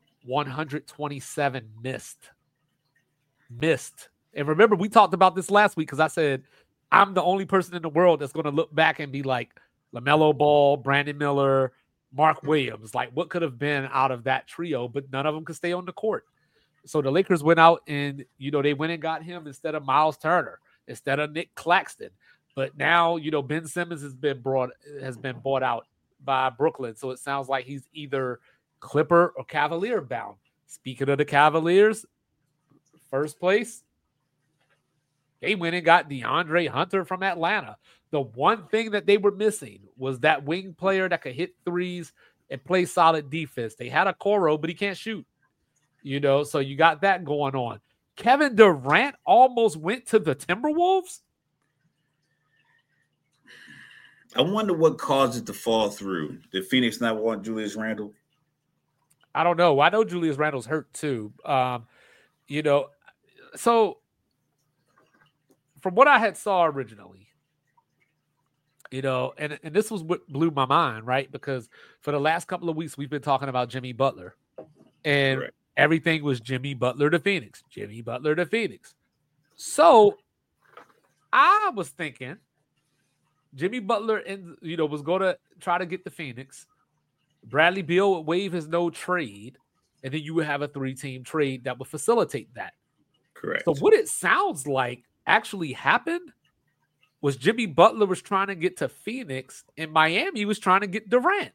127 missed. And remember, we talked about this last week because I said, I'm the only person in the world that's going to look back and be like LaMelo Ball, Brandon Miller, Mark Williams. Like, what could have been out of that trio? But none of them could stay on the court. So the Lakers went out and, they went and got him instead of Miles Turner, instead of Nick Claxton. But now, Ben Simmons has been bought out by Brooklyn. So it sounds like he's either Clipper or Cavalier bound. Speaking of the Cavaliers, first place, they went and got DeAndre Hunter from Atlanta. The one thing that they were missing was that wing player that could hit threes and play solid defense. They had a Coro, but he can't shoot. So you got that going on. Kevin Durant almost went to the Timberwolves. I wonder what caused it to fall through. Did Phoenix not want Julius Randle? I don't know. I know Julius Randle's hurt too. So from what I had saw originally, and this was what blew my mind, right? Because for the last couple of weeks, we've been talking about Jimmy Butler. And Correct. Everything was Jimmy Butler to Phoenix. Jimmy Butler to Phoenix. So I was thinking Jimmy Butler was going to try to get the Phoenix. Bradley Beal would waive his no trade, and then you would have a 3-team trade that would facilitate that. Correct. So what it sounds like actually happened was Jimmy Butler was trying to get to Phoenix, and Miami was trying to get Durant.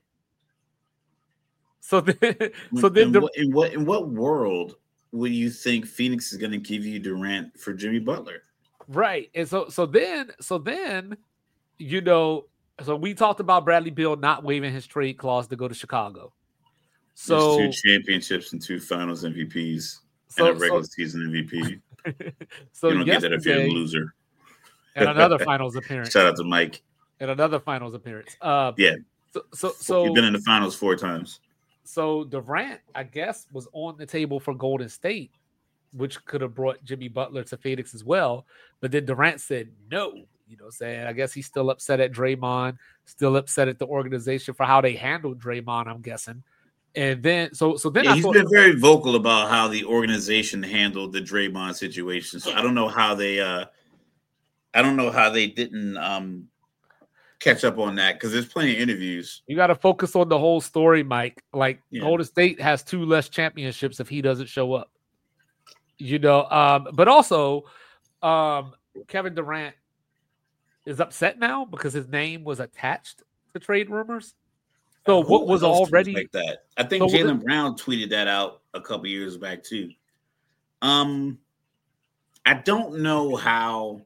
In what world would you think Phoenix is going to give you Durant for Jimmy Butler? Right. And so then we talked about Bradley Beal not waiving his trade clause to go to Chicago. So there's 2 championships and 2 finals MVPs and a regular season MVP. So you don't get that if you're a loser. And another finals appearance. Shout out to Mike. And another finals appearance. Yeah. So you've been in the finals 4 times. So Durant, I guess, was on the table for Golden State, which could have brought Jimmy Butler to Phoenix as well. But then Durant said no. I guess he's still upset at Draymond, still upset at the organization for how they handled Draymond, I'm guessing. And then, he's been very vocal about how the organization handled the Draymond situation. So I don't know how they didn't catch up on that because there's plenty of interviews. You got to focus on the whole story, Mike. Golden State has 2 less championships if he doesn't show up. But also, Kevin Durant is upset now because his name was attached to trade rumors. So what was already like that? I think Jaylen Brown tweeted that out a couple years back too. I don't know how.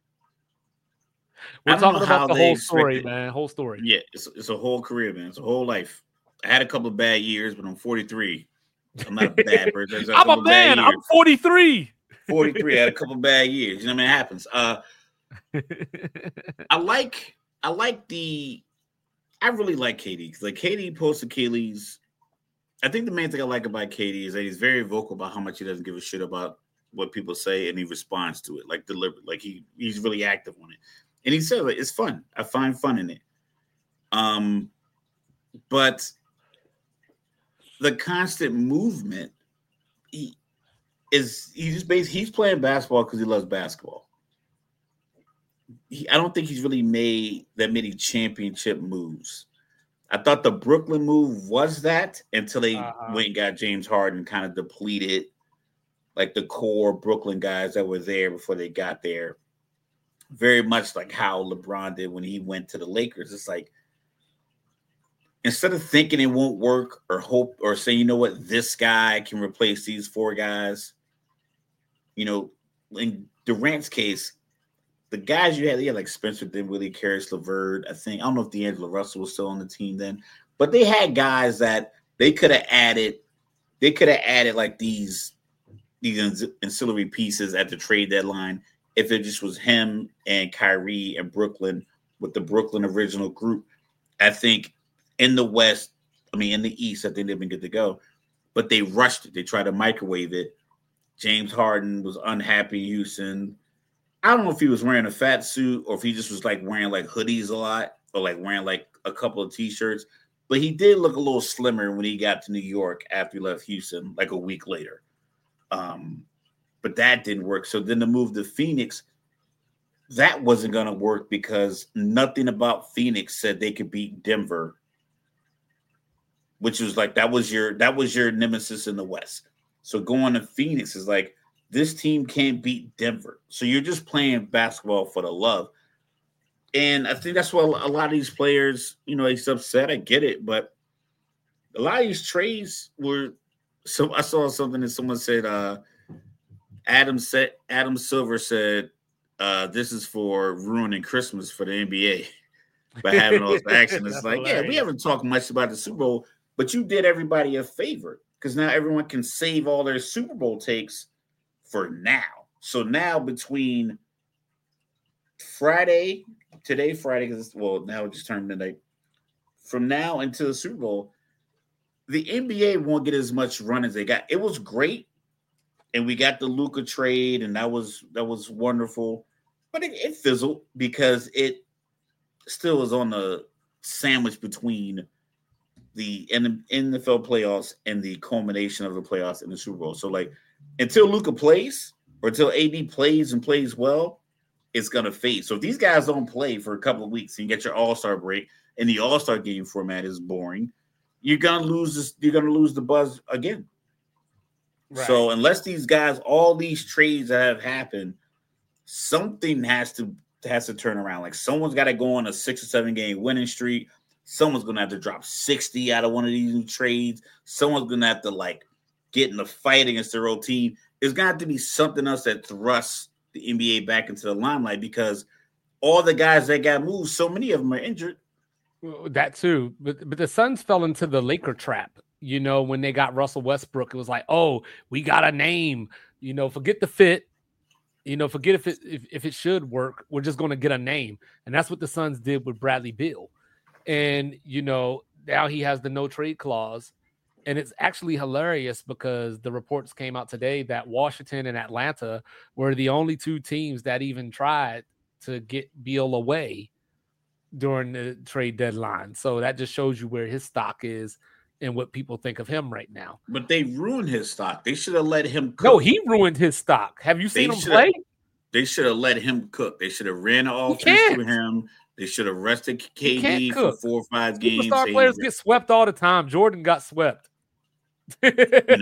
We're talking about the whole story, man. Whole story. Yeah, it's a whole career, man. It's a whole life. I had a couple of bad years, but I'm 43. I'm not a bad person. I'm a man. I'm 43. 43. I had a couple of bad years. It happens. I really like KD because KD posts Achilles. I think the main thing I like about KD is that he's very vocal about how much he doesn't give a shit about what people say, and he responds to it deliberately. He's really active on it, and he said it's fun. I find fun in it. But the constant movement, he's playing basketball because he loves basketball. I don't think he's really made that many championship moves. I thought the Brooklyn move was that until they went and got James Harden, kind of depleted the core Brooklyn guys that were there before they got there. Very much like how LeBron did when he went to the Lakers. It's instead of thinking it won't work or hope or saying, this guy can replace these 4 guys, in Durant's case, the guys you had like Spencer Dinwiddie, Karis LeVert, I don't know if D'Angelo Russell was still on the team then, but they had guys that they could have added. They could have added these ancillary pieces at the trade deadline if it just was him and Kyrie and Brooklyn with the Brooklyn original group. I think in the West, in the East, I think they've been good to go. but they rushed it. They tried to microwave it. James Harden was unhappy in Houston. I don't know if he was wearing a fat suit or if he just was like wearing like hoodies a lot or like wearing like a couple of t-shirts. But he did look a little slimmer when he got to New York after he left Houston, like a week later. But that didn't work. So then the move to Phoenix, that wasn't going to work because nothing about Phoenix said they could beat Denver, which was like that was your nemesis in the West. So going to Phoenix is like, this team can't beat Denver. So you're just playing basketball for the love. And I think that's what a lot of these players, he's upset. I get it. But a lot of these trades were – so I saw something that someone said Adam Silver said this is for ruining Christmas for the NBA by having all this action. It's like, hilarious. Yeah, we haven't talked much about the Super Bowl, but you did everybody a favor because now everyone can save all their Super Bowl takes for now. So now between Friday, because now it just turned midnight. From now until the Super Bowl, the NBA won't get as much run as they got. It was great, and we got the Luka trade, and that was wonderful. But it fizzled because it still was on the sandwich between the NFL playoffs and the culmination of the playoffs in the Super Bowl. So, like, until Luka plays or until AD plays and plays well, it's going to fade. So if these guys don't play for a couple of weeks and you get your All-Star break and the All-Star game format is boring, you're going to lose this. You're going to lose the buzz again. Right. So unless these guys, all these trades that have happened, something has to turn around. Like someone's got to go on a 6 or 7 game winning streak. Someone's going to have to drop 60 out of one of these new trades. Someone's going to have to like get in a fight against their old team. There's got to be something else that thrusts the NBA back into the limelight because all the guys that got moved, so many of them are injured. That too. But the Suns fell into the Laker trap. When they got Russell Westbrook, it was like, oh, we got a name. Forget the fit. Forget if it should work. We're just going to get a name. And that's what the Suns did with Bradley Beal. And, now he has the no trade clause. And it's actually hilarious because the reports came out today that Washington and Atlanta were the only 2 teams that even tried to get Beal away during the trade deadline. So that just shows you where his stock is and what people think of him right now. But they ruined his stock. They should have let him cook. No, he ruined his stock. Have you seen him play? They should have let him cook. They should have ran the offense through him. They should have rested KD for 4 or 5 games. Superstar players get swept all the time. Jordan got swept. But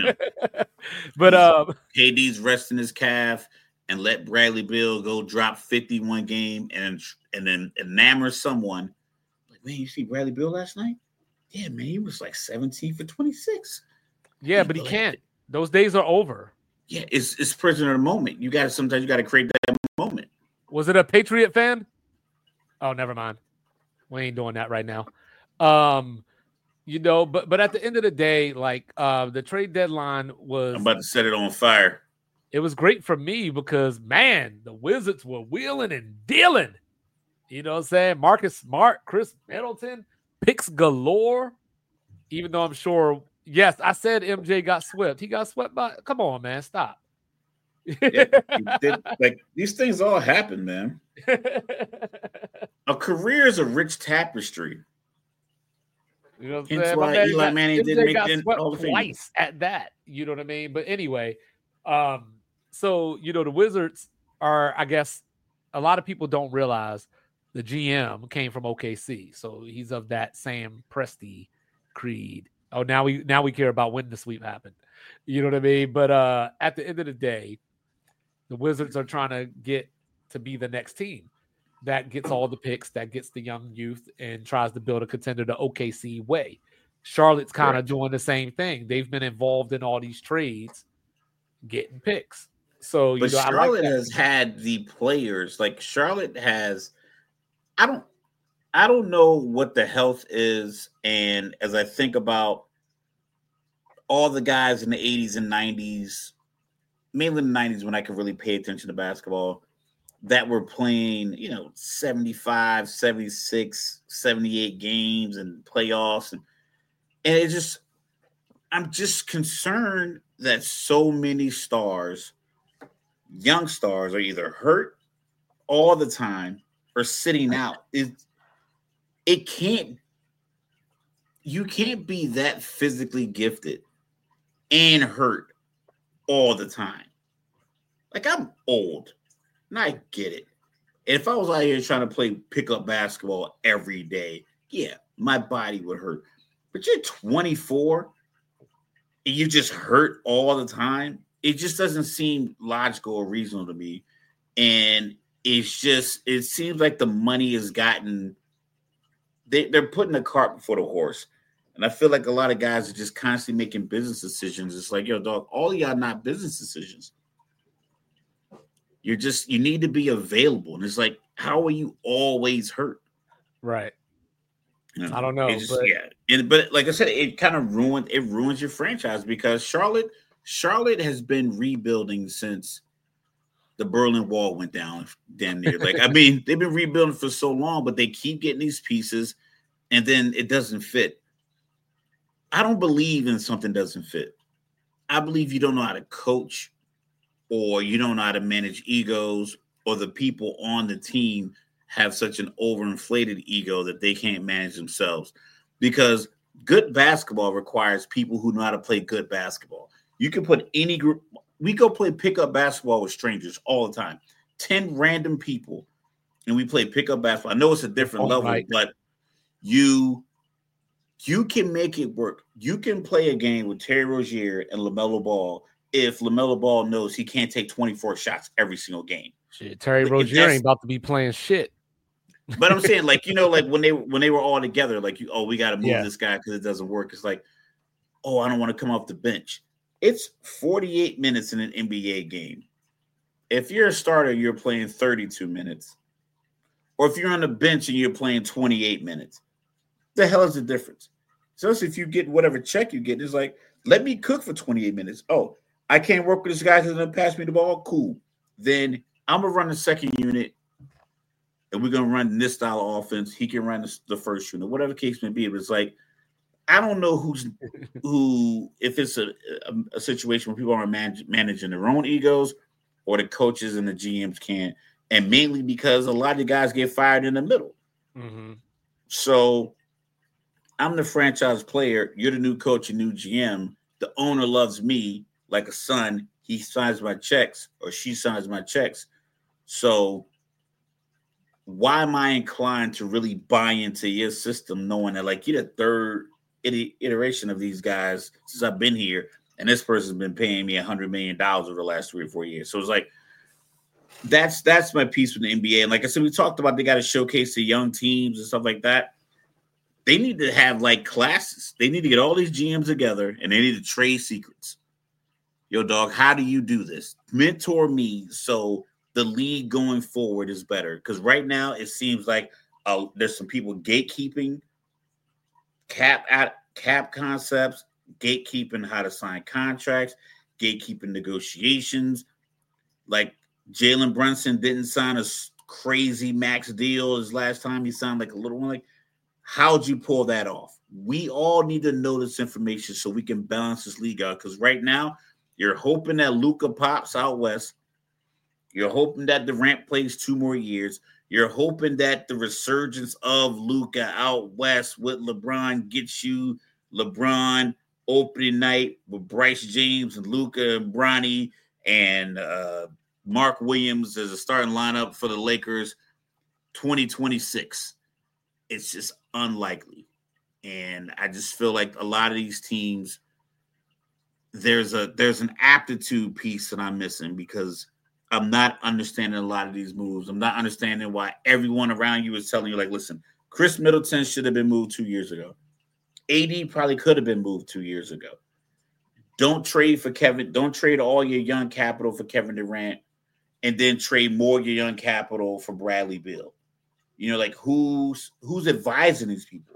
KD's resting his calf and let Bradley Beal go drop 51 game and then enamor someone. Like, man, you see Bradley Beal last night? Yeah, man, he was like 17 for 26. Yeah, but he can't. Those days are over. Yeah, it's prisoner of the moment. Sometimes you got to create that moment. Was it a Patriot fan? Oh, never mind. We ain't doing that right now. But at the end of the day, like the trade deadline was. I'm about to set it on fire. It was great for me because, man, the Wizards were wheeling and dealing. You know what I'm saying? Marcus Smart, Chris Middleton, picks galore. Even though I'm sure, yes, I said MJ got swept. He got swept by. Come on, man, stop. Like these things all happen, man. A career is a rich tapestry. You know what I'm saying? Why Eli Manning didn't make it twice at that. You know what I mean? But anyway, so the Wizards are, I guess, a lot of people don't realize the GM came from OKC, so he's of that Sam Presti creed. Oh, now we care about when the sweep happened. You know what I mean? But at the end of the day, the Wizards are trying to get to be the next team that gets all the picks, that gets the young youth, and tries to build a contender the OKC way. Charlotte's kind of doing the same thing. They've been involved in all these trades, getting picks. So, but Charlotte has had the players. Like Charlotte has, I don't know what the health is. And as I think about all the guys in the 80s and 90s, mainly in the 90s when I could really pay attention to basketball, that were playing, 75, 76, 78 games and playoffs. And it just, I'm just concerned that so many stars, young stars, are either hurt all the time or sitting out. It can't you can't be that physically gifted and hurt all the time. Like, I'm old and I get it. If I was out here trying to play pickup basketball every day, yeah, my body would hurt. But you're 24 and you just hurt all the time. It just doesn't seem logical or reasonable to me. And it seems like the money has gotten, they're putting the cart before the horse. And I feel like a lot of guys are just constantly making business decisions. It's like, yo, dog, all of y'all not business decisions. You need to be available. And it's like, how are you always hurt? Right. You know, I don't know. But like I said, it kind of ruins your franchise because Charlotte has been rebuilding since the Berlin Wall went down damn near. Like, I mean, they've been rebuilding for so long, but they keep getting these pieces and then it doesn't fit. I don't believe in something doesn't fit. I believe you don't know how to coach, or you don't know how to manage egos, or the people on the team have such an overinflated ego that they can't manage themselves. Because good basketball requires people who know how to play good basketball. You can put any group. We go play pickup basketball with strangers all the time. 10 random people, and we play pickup basketball. I know it's a different level, right, but you can make it work. You can play a game with Terry Rozier and LaMelo Ball if LaMelo Ball knows he can't take 24 shots every single game. Shit, Terry Rozier ain't about to be playing shit. But I'm saying, like, you know, like when they were all together, like, we got to move this guy because it doesn't work. It's like, oh, I don't want to come off the bench. It's 48 minutes in an NBA game. If you're a starter, you're playing 32 minutes. Or if you're on the bench and you're playing 28 minutes. The hell is the difference? So if you get whatever check you get, it's like, let me cook for 28 minutes. Oh, I can't work with this guy because he's going to pass me the ball. Cool. Then I'm going to run the second unit, and we're going to run this style of offense. He can run the first unit, whatever the case may be. But it's like, I don't know if it's a situation where people are managing their own egos or the coaches and the GMs can't. And mainly because a lot of the guys get fired in the middle. Mm-hmm. So I'm the franchise player. You're the new coach and new GM. The owner loves me like a son. He signs my checks, or she signs my checks. So why am I inclined to really buy into your system, knowing that, like, you're the third iteration of these guys since I've been here, and this person's been paying me $100 million over the last 3 or 4 years. So it's like, that's my piece with the NBA. And like I said, we talked about they got to showcase the young teams and stuff like that. They need to have like classes. They need to get all these GMs together and they need to trade secrets. Yo, dog, how do you do this? Mentor me so the league going forward is better. Because right now it seems like there's some people gatekeeping cap concepts, gatekeeping how to sign contracts, gatekeeping negotiations. Like Jalen Brunson didn't sign a crazy max deal his last time. He signed like a little one. Like, how'd you pull that off? We all need to know this information so we can balance this league out. Because right now, you're hoping that Luka pops out west. You're hoping that Durant plays 2 more years. You're hoping that the resurgence of Luka out west with LeBron gets you LeBron opening night with Bryce James and Luka and Bronny and Mark Williams as a starting lineup for the Lakers 2026. It's just unlikely. And I just feel like a lot of these teams, there's an aptitude piece that I'm missing because I'm not understanding a lot of these moves. I'm not understanding why everyone around you is telling you, like, listen, Chris Middleton should have been moved 2 years ago. AD probably could have been moved 2 years ago. Don't trade for Kevin. Don't trade all your young capital for Kevin Durant and then trade more of your young capital for Bradley Beal. You know, like, who's advising these people?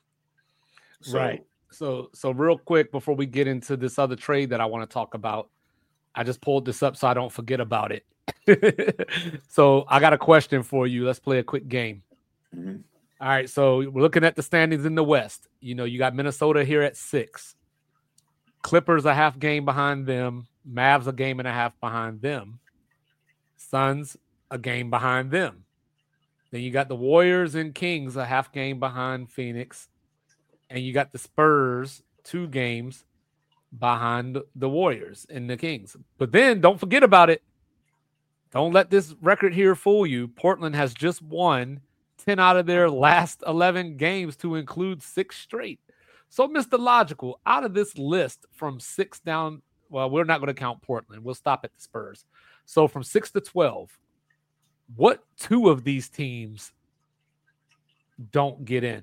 Right. So real quick before we get into this other trade that I want to talk about, I just pulled this up so I don't forget about it. So I got a question for you. Let's play a quick game. Mm-hmm. All right. So we're looking at the standings in the West. You know, you got Minnesota here at 6. Clippers a half game behind them. Mavs a game and a half behind them. Suns a game behind them. Then you got the Warriors and Kings a half game behind Phoenix. And you got the Spurs 2 games behind the Warriors and the Kings. But then don't forget about it. Don't let this record here fool you. Portland has just won 10 out of their last 11 games to include 6 straight. So, Mr. Logical, out of this list from 6 down, well, we're not going to count Portland. We'll stop at the Spurs. So, from 6 to 12, what 2 of these teams don't get in?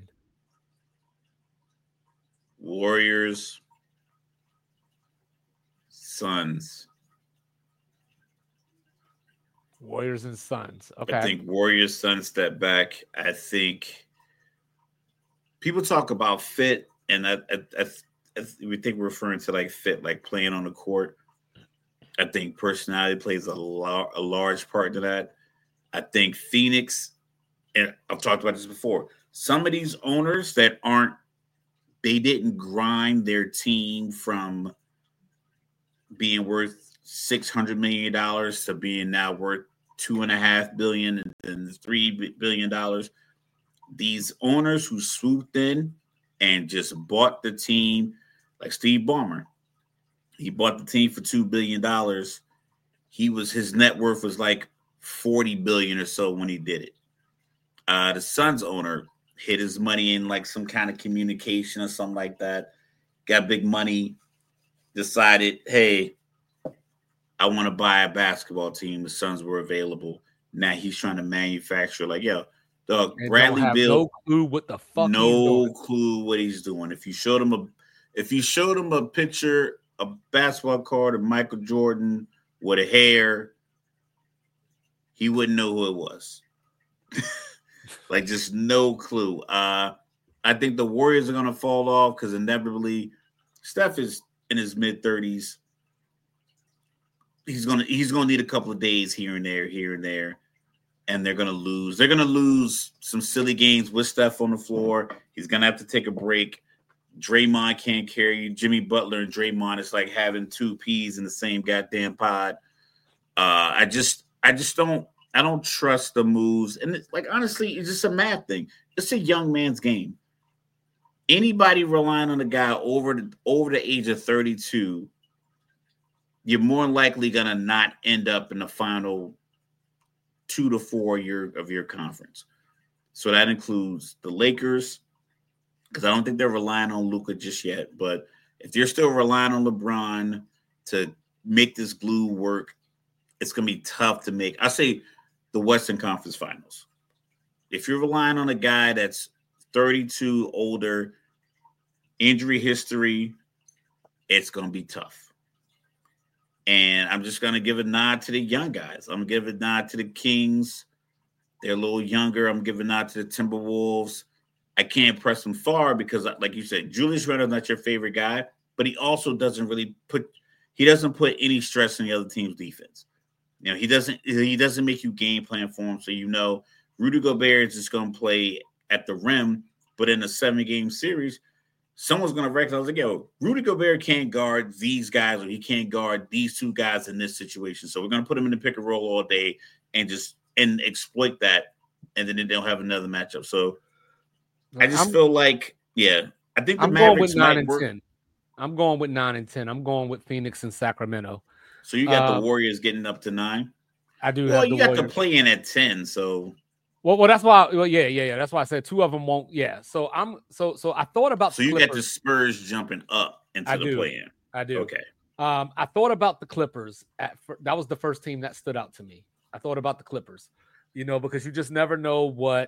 Warriors, Suns. Warriors and Suns. Okay. I think Warriors, Suns step back. I think people talk about fit, and we think we're referring to like fit, like playing on the court. I think personality plays a large part to that. I think Phoenix, and I've talked about this before, some of these owners that they didn't grind their team from being worth $600 million to being now worth $2.5 billion and $3 billion. These owners who swooped in and just bought the team, like Steve Ballmer, he bought the team for $2 billion. His net worth was like $40 billion or so when he did it. The Suns owner hid his money in like some kind of communication or something like that. Got big money, decided, hey, I want to buy a basketball team. The Suns were available. Now he's trying to manufacture, like, yo, dog, Bradley Beal, no clue what the fuck no clue what he's doing. If you showed him a picture, a basketball card of Michael Jordan with a hair, he wouldn't know who it was. Like, just no clue. I think the Warriors are going to fall off because inevitably Steph is in his mid-30s. He's gonna need a couple of days here and there, and they're gonna lose. They're gonna lose some silly games with Steph on the floor. He's gonna have to take a break. Draymond can't carry you. Jimmy Butler and Draymond is like having 2 peas in the same goddamn pod. I don't trust the moves, and it's like, honestly, it's just a math thing. It's a young man's game. Anybody relying on a guy over the age of 32, you're more likely going to not end up in the final 2 to 4 of your conference. So that includes the Lakers, because I don't think they're relying on Luka just yet. But if you're still relying on LeBron to make this glue work, it's going to be tough to make. I say the Western Conference Finals. If you're relying on a guy that's 32, older, injury history, it's going to be tough. And I'm just going to give a nod to the young guys. I'm going to give a nod to the Kings. They're a little younger. I'm giving a nod to the Timberwolves. I can't press them far because, like you said, Julius Randle's not your favorite guy, but he also doesn't put any stress on the other team's defense. You know, he doesn't make you game plan for him. So, you know, Rudy Gobert is just going to play at the rim, but in a 7-game series, someone's going to recognize, like, yo, Rudy Gobert can't guard these guys, or he can't guard these 2 guys in this situation. So we're going to put him in the pick and roll all day and exploit that, and then they'll have another matchup. So I just feel like, yeah, I think the Mavericks going with 9 and 10. I'm going with 9 and 10. I'm going with Phoenix and Sacramento. So you got the Warriors getting up to 9? I do. Well, you got the play in at 10, so. Well, that's why. Well, yeah. That's why I said 2 of them won't. Yeah. So So I thought about. So you got the Spurs jumping up into the play-in. I do. Okay. I thought about the Clippers. That was the first team that stood out to me. I thought about the Clippers, because you just never know what,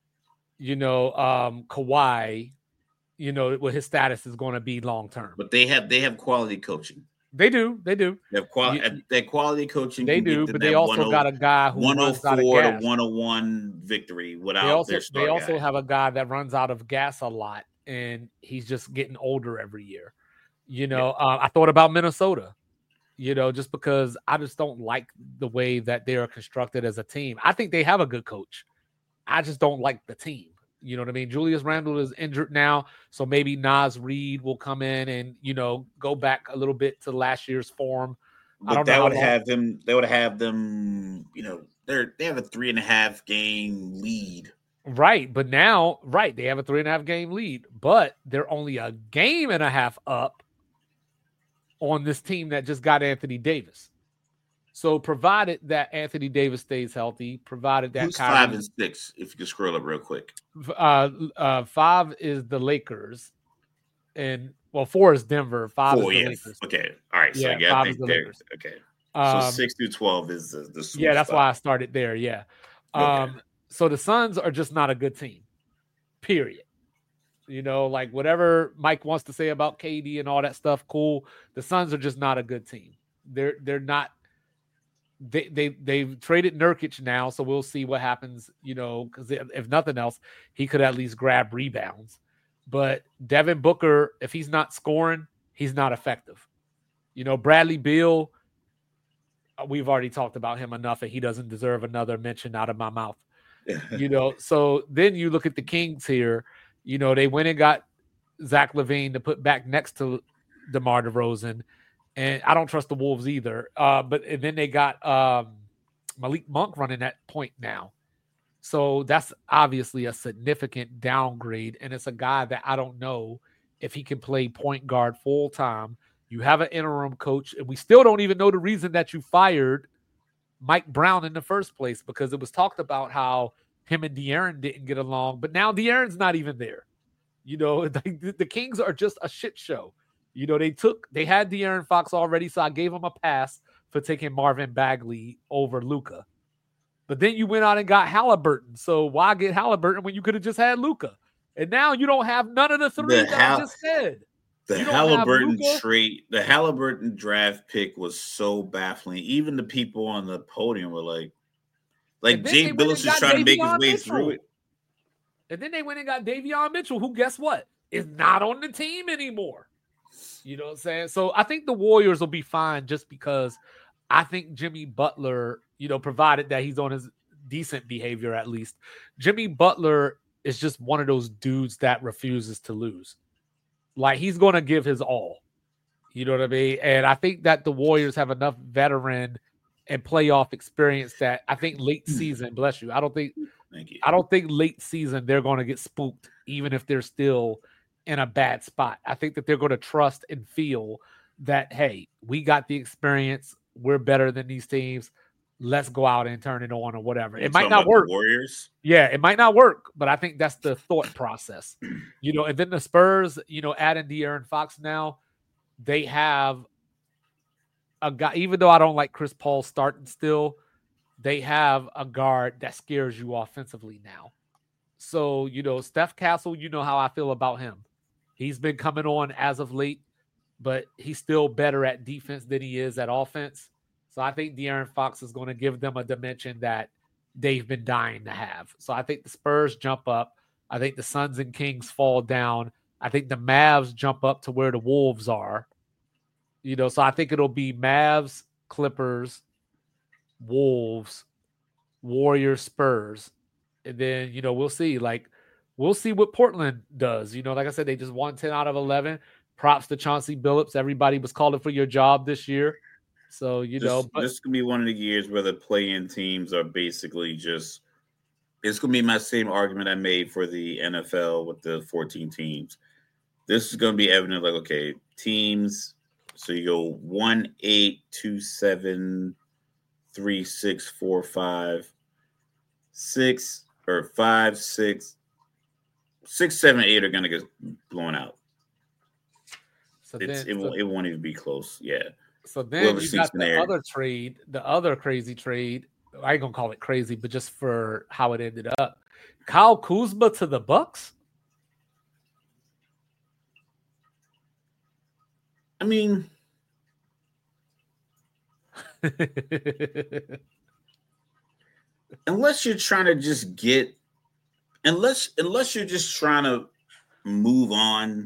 Kawhi, what his status is going to be long term. But they have quality coaching. They do. They have quality coaching. They do, but they also got a guy who 104 to 101 victory without their star guy. They also have a guy that runs out of gas a lot, and he's just getting older every year. I thought about Minnesota, just because I just don't like the way that they are constructed as a team. I think they have a good coach. I just don't like the team. You know what I mean? Julius Randle is injured now, so maybe Naz Reid will come in and, go back a little bit to last year's form. I don't know how long. They would have them, they have a 3.5 game lead. Right, but now, they have a 3.5 game lead, but they're only a game and a half up on this team that just got Anthony Davis. So provided that Anthony Davis stays healthy, provided that who's 5 and 6, if you can scroll up real quick. 5 is the Lakers, and 4 is Denver. 5 is the Lakers. Okay, all right. So yeah, 5 is the Lakers. Okay, so 6 through 12 is the yeah. That's why I started there. Yeah. Okay. So the Suns are just not a good team. Period. Like whatever Mike wants to say about KD and all that stuff, cool. The Suns are just not a good team. They're not. They've traded Nurkic now, so we'll see what happens. Because if nothing else, he could at least grab rebounds. But Devin Booker, if he's not scoring, he's not effective. Bradley Beal, we've already talked about him enough, and he doesn't deserve another mention out of my mouth. So then you look at the Kings here. They went and got Zach LaVine to put back next to DeMar DeRozan. And I don't trust the Wolves either. But then they got Malik Monk running that point now. So that's obviously a significant downgrade. And it's a guy that I don't know if he can play point guard full time. You have an interim coach, and we still don't even know the reason that you fired Mike Brown in the first place, because it was talked about how him and De'Aaron didn't get along. But now De'Aaron's not even there. The Kings are just a shit show. They had De'Aaron Fox already, so I gave him a pass for taking Marvin Bagley over Luka. But then you went out and got Halliburton. So why get Halliburton when you could have just had Luka? And now you don't have none of the three that I just said. The Halliburton trade, the Halliburton draft pick was so baffling. Even the people on the podium were like Jay Billis is trying to make his way through it. And then they went and got Davion Mitchell, who, guess what, is not on the team anymore. You know what I'm saying? So I think the Warriors will be fine, just because I think Jimmy Butler, provided that he's on his decent behavior at least, Jimmy Butler is just one of those dudes that refuses to lose. Like, he's going to give his all. You know what I mean? And I think that the Warriors have enough veteran and playoff experience that I think late season, bless you, I don't think late season they're going to get spooked, even if they're still in a bad spot. I think that they're going to trust and feel that, hey, we got the experience. We're better than these teams. Let's go out and turn it on or whatever. It might not work. Warriors? Yeah, it might not work, but I think that's the thought process. And then the Spurs, adding De'Aaron Fox now, they have a guy, even though I don't like Chris Paul starting still, they have a guard that scares you offensively now. So, Steph Castle, how I feel about him. He's been coming on as of late, but he's still better at defense than he is at offense. So I think De'Aaron Fox is going to give them a dimension that they've been dying to have. So I think the Spurs jump up. I think the Suns and Kings fall down. I think the Mavs jump up to where the Wolves are. So I think it'll be Mavs, Clippers, Wolves, Warriors, Spurs. And then, we'll see. We'll see what Portland does. Like I said, they just won 10 out of 11. Props to Chauncey Billups. Everybody was calling for your job this year. So, this could be one of the years where the play-in teams are basically just – it's going to be my same argument I made for the NFL with the 14 teams. This is going to be evident, okay, teams – so you go 1, 8, 2, 7, 3, 6, 4, 5, 6, or 5, 6, 6, 7, 8 are going to get blown out. So it won't even be close. Yeah. So then you got the other crazy trade. I ain't gonna call it crazy, but just for how it ended up. Kyle Kuzma to the Bucks. I mean, unless you're trying to just get, unless you're just trying to move on.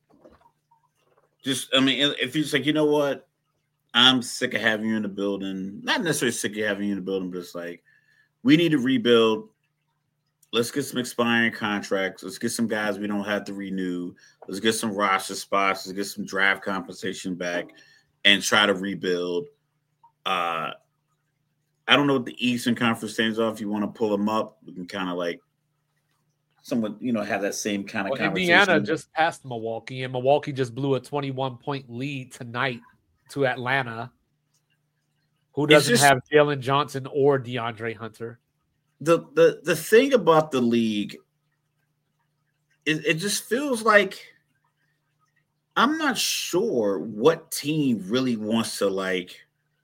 If you're just like, you know what, I'm sick of having you in the building. Not necessarily sick of having you in the building, but it's like, we need to rebuild. let's get some expiring contracts. Let's get some guys we don't have to renew. Let's get some roster spots. Let's get some draft compensation back and try to rebuild. I don't know what the Eastern Conference stands are. If you want to pull them up, we can kind of like somewhat, have that same kind of conversation. Indiana just passed Milwaukee, and Milwaukee just blew a 21-point lead tonight to Atlanta, who doesn't have Jalen Johnson or DeAndre Hunter. The thing about the league, it just feels like I'm not sure what team really wants to like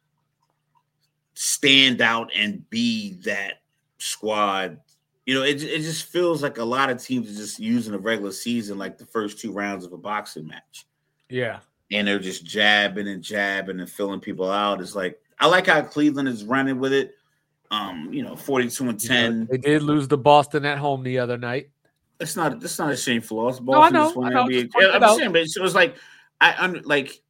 stand out and be that squad. It just feels like a lot of teams are just using the regular season like the first 2 rounds of a boxing match. Yeah. And they're just jabbing and filling people out. It's like, I like how Cleveland is running with it. 42-10. They did lose to Boston at home the other night. That's not a shameful loss. Boston I know. I'm saying, but it was like I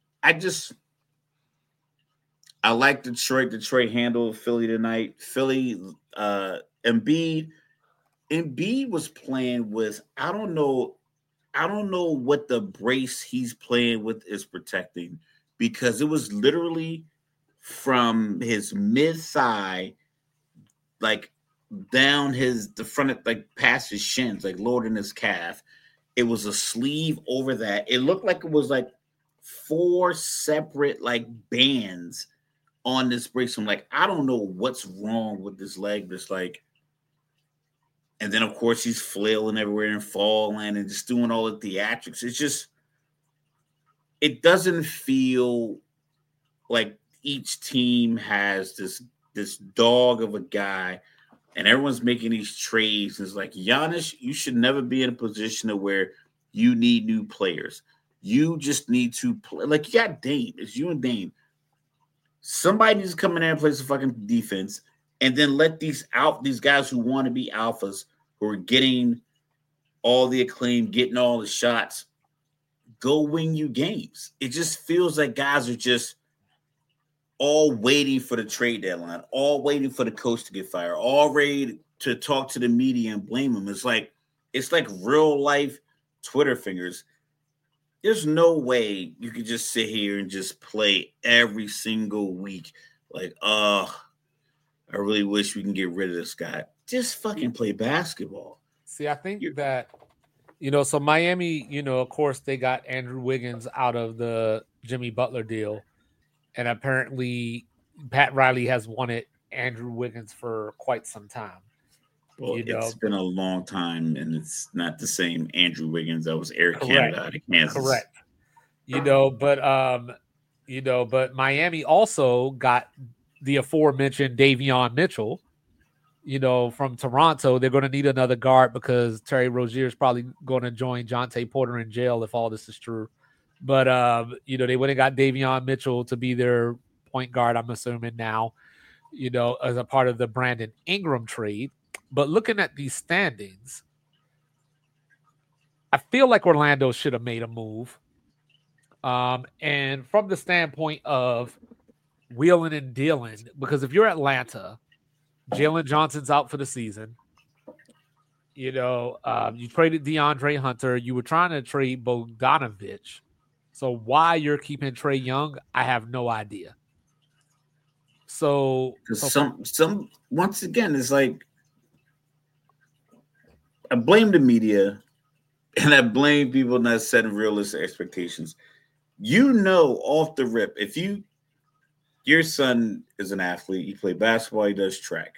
like Detroit. Detroit handled Philly tonight. Philly, Embiid was playing with, I don't know what the brace he's playing with is protecting, because it was literally from his mid-thigh, like down the front of, like past his shins, like lower than his calf. It was a sleeve over that. It looked like it was like 4 separate like bands on this brace. I'm like, I don't know what's wrong with this leg. This like, and then of course he's flailing everywhere and falling and just doing all the theatrics. It's just, it doesn't feel like each team has this dog of a guy, and everyone's making these trades. It's like, Giannis, you should never be in a position of where you need new players. You just need to play. Like, you got Dame. It's you and Dame. Somebody needs to come in there and play some fucking defense, and then let these guys who want to be alphas, who are getting all the acclaim, getting all the shots, go win you games. It just feels like guys are just all waiting for the trade deadline, all waiting for the coach to get fired, all ready to talk to the media and blame them. It's like real life Twitter fingers. There's no way you could just sit here and just play every single week. Like, I really wish we can get rid of this guy. Just fucking play basketball. See, I think that, so Miami, of course, they got Andrew Wiggins out of the Jimmy Butler deal. And apparently Pat Riley has wanted Andrew Wiggins for quite some time. Well, it's been a long time, and it's not the same Andrew Wiggins that was Air Canada out of Kansas. Correct. But Miami also got the aforementioned Davion Mitchell, from Toronto. They're going to need another guard because Terry Rozier is probably going to join Jonte Porter in jail if all this is true. But, they went and got Davion Mitchell to be their point guard, I'm assuming now, as a part of the Brandon Ingram trade. But looking at these standings, I feel like Orlando should have made a move. And from the standpoint of wheeling and dealing, because if you're Atlanta, Jalen Johnson's out for the season. You traded DeAndre Hunter. You were trying to trade Bogdanovich. So why you're keeping Trae Young, I have no idea. So some once again, it's like, I blame the media and I blame people not setting realistic expectations. Off the rip, if your son is an athlete, he plays basketball, he does track.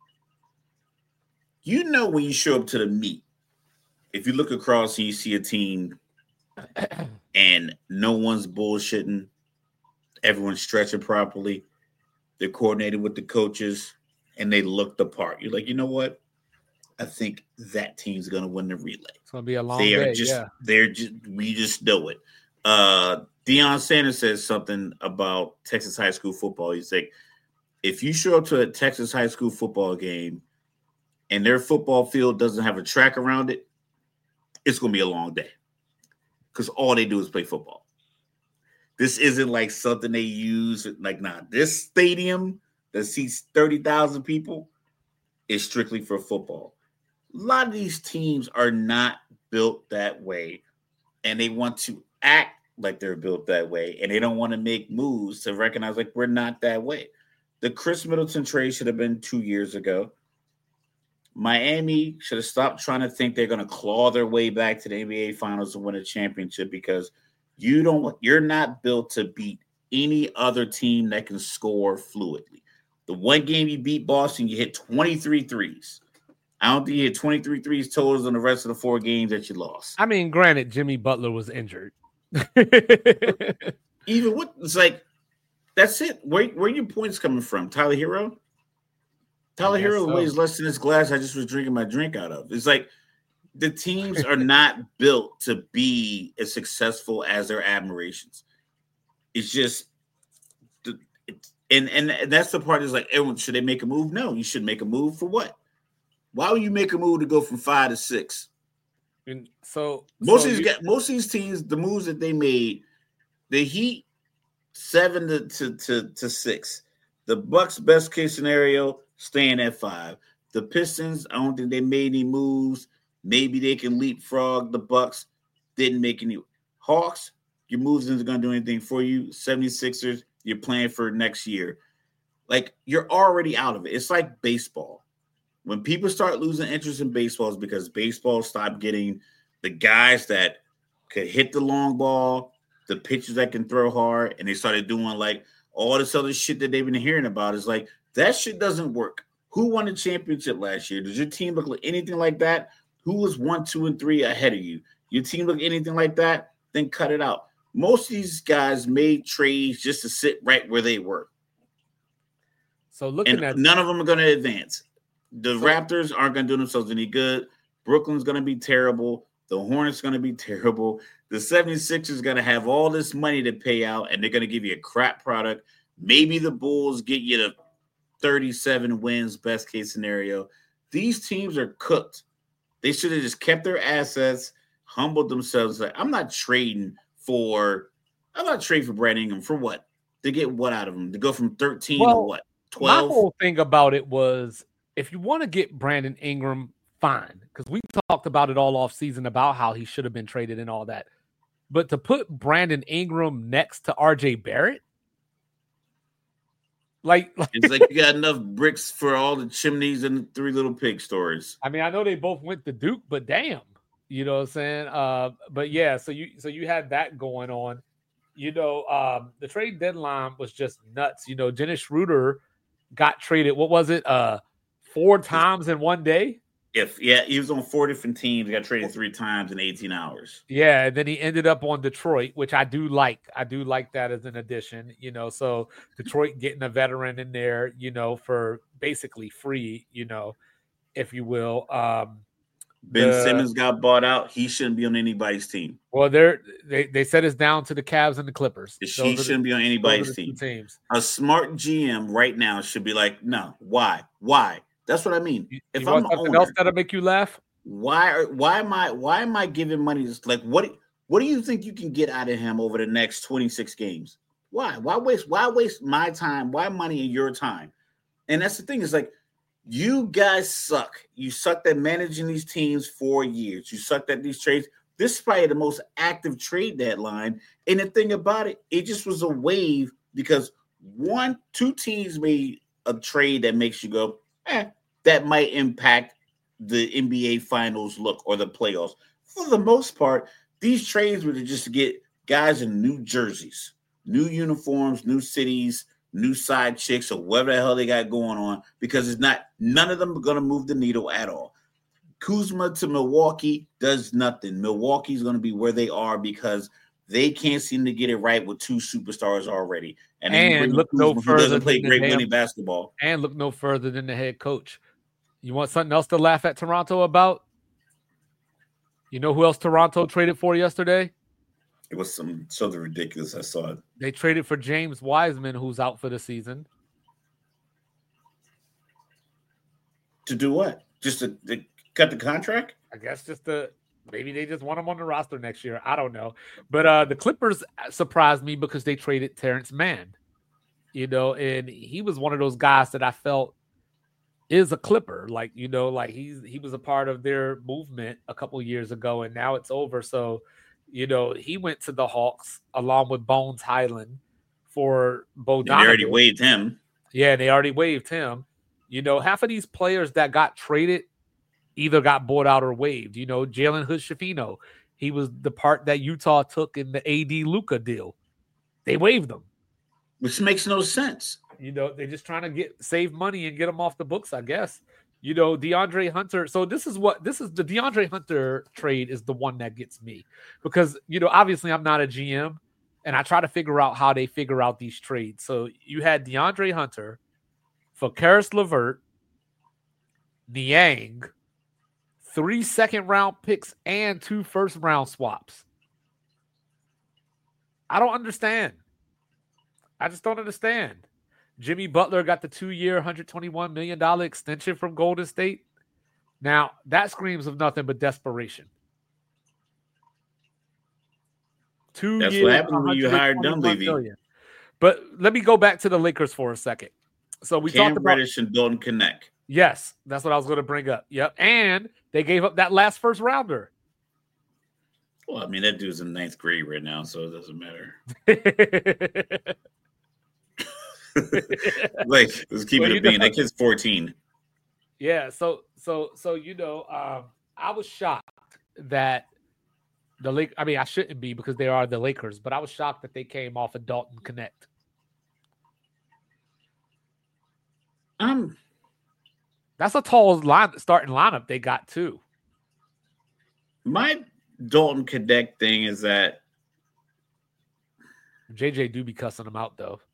When you show up to the meet, if you look across and you see a team and no one's bullshitting, everyone's stretching properly, they're coordinated with the coaches, and they look the part. You're like, you know what? I think that team's going to win the relay. It's going to be a long day. We just know it. Deion Sanders says something about Texas high school football. He's like, if you show up to a Texas high school football game and their football field doesn't have a track around it, it's going to be a long day. Because all they do is play football. This isn't like something they use. This stadium that seats 30,000 people is strictly for football. A lot of these teams are not built that way, and they want to act like they're built that way, and they don't want to make moves to recognize like we're not that way. The Chris Middleton trade should have been 2 years ago. Miami should have stopped trying to think they're going to claw their way back to the NBA Finals and win a championship because you're not built to beat any other team that can score fluidly. The one game you beat Boston, you hit 23 threes. I don't think you hit 23 threes totals on the rest of the 4 games that you lost. I mean, granted, Jimmy Butler was injured. Even what it's like, that's it. Where are your points coming from? Tyler Hero? Tyler Hero weighs less than this glass I just was drinking my drink out of. It's like the teams are not built to be as successful as their admirations. It's just, and that's the part is like, everyone, should they make a move? No, you should make a move for what? Why would you make a move to go from 5 to 6? And so most of these teams, the moves that they made, the Heat 7 to 6. The Bucks, best case scenario, staying at 5. The Pistons, I don't think they made any moves. Maybe they can leapfrog the Bucks. Didn't make any. Hawks, your moves isn't going to do anything for you. 76ers, you're playing for next year. Like, you're already out of it. It's like baseball. When people start losing interest in baseball, it's because baseball stopped getting the guys that could hit the long ball, the pitchers that can throw hard, and they started doing like all this other shit that they've been hearing about. Is like, that shit doesn't work. Who won the championship last year? Does your team look like anything like that? Who was 1, 2, and 3 ahead of you? Your team look anything like that? Then cut it out. Most of these guys made trades just to sit right where they were. So looking at none of them are going to advance. The Raptors aren't going to do themselves any good. Brooklyn's going to be terrible. The Hornets are going to be terrible. The 76ers are going to have all this money to pay out, and they're going to give you a crap product. Maybe the Bulls get you to 37 wins, best case scenario. These teams are cooked. They should have just kept their assets, humbled themselves. Like, I'm not trading for Brad Ingram for what? To get what out of him? To go from 13 to what? 12? My whole thing about it was, if you want to get Brandon Ingram, fine. Because we talked about it all off season about how he should have been traded and all that. But to put Brandon Ingram next to RJ Barrett, like it's like you got enough bricks for all the chimneys and the 3 little pig stories. I mean, I know they both went to Duke, but damn, you know what I'm saying? But yeah, so you had that going on. You know, the trade deadline was just nuts. You know, Dennis Schroeder got traded. What was it? 4 times in one day. He was on 4 different teams. Got traded 3 times in 18 hours. Yeah, and then he ended up on Detroit, which I do like. I do like that as an addition, you know. So Detroit getting a veteran in there, you know, for basically free, you know, if you will. Ben Simmons got bought out. He shouldn't be on anybody's team. Well, they said it's down to the Cavs and the Clippers. He shouldn't be on anybody's team. Teams. A smart GM right now should be like, no, why? That's what I mean. If I'm something else that'll make you laugh, why am I giving money? Like, what do you think you can get out of him over the next 26 games? Why waste my time? Why money and your time? And that's the thing, is like, you guys suck. You sucked at managing these teams for years. You sucked at these trades. This is probably the most active trade deadline. And the thing about it, it just was a wave because 2 teams made a trade that makes you go, that might impact the NBA Finals look or the playoffs. For the most part, these trades were just to get guys in new jerseys, new uniforms, new cities, new side chicks, or whatever the hell they got going on, because none of them are going to move the needle at all. Kuzma to Milwaukee does nothing. Milwaukee's going to be where they are because they can't seem to get it right with 2 superstars already. And look no further, doesn't play great winning basketball. And look no further than the head coach. You want something else to laugh at Toronto about? You know who else Toronto traded for yesterday? It was something ridiculous. I saw it. They traded for James Wiseman, who's out for the season. To do what? Just to cut the contract? I guess maybe they just want him on the roster next year. I don't know. But the Clippers surprised me because they traded Terrence Mann. You know, and he was one of those guys that I felt is a Clipper. Like, like he was a part of their movement a couple years ago, and now it's over. So, he went to the Hawks along with Bones Highland for And they already Bogdanovic. waived him. Yeah, they already waived him. Half of these players that got traded either got bought out or waived. Jalen Hood-Schifino, he was the part that Utah took in the AD Luka deal. They waived him. Which makes no sense. They're just trying to save money and get them off the books, I guess. DeAndre Hunter. So this is the DeAndre Hunter trade is the one that gets me because, obviously I'm not a GM and I try to figure out how they figure out these trades. So you had DeAndre Hunter for Karis LeVert, Niang, 3 second-round picks and 2 first-round swaps. I don't understand. I just don't understand. Jimmy Butler got the 2-year, $121 million extension from Golden State. Now, that screams of nothing but desperation. 2 That's years, what happened when you hired Dunleavy. But let me go back to the Lakers for a second. So we talked about Reddish and Dalton Connect. Yes, that's what I was going to bring up. Yep. And they gave up that last first rounder. Well, I mean, that dude's in 9th grade right now, so it doesn't matter. Like, let's keep it a bean. That kid's 14. Yeah, so I was shocked that the Lakers. I mean, I shouldn't be because they are the Lakers, but I was shocked that they came off of Dalton Connect. That's a tall starting lineup they got too. My Dalton Connect thing is that JJ do be cussing them out though.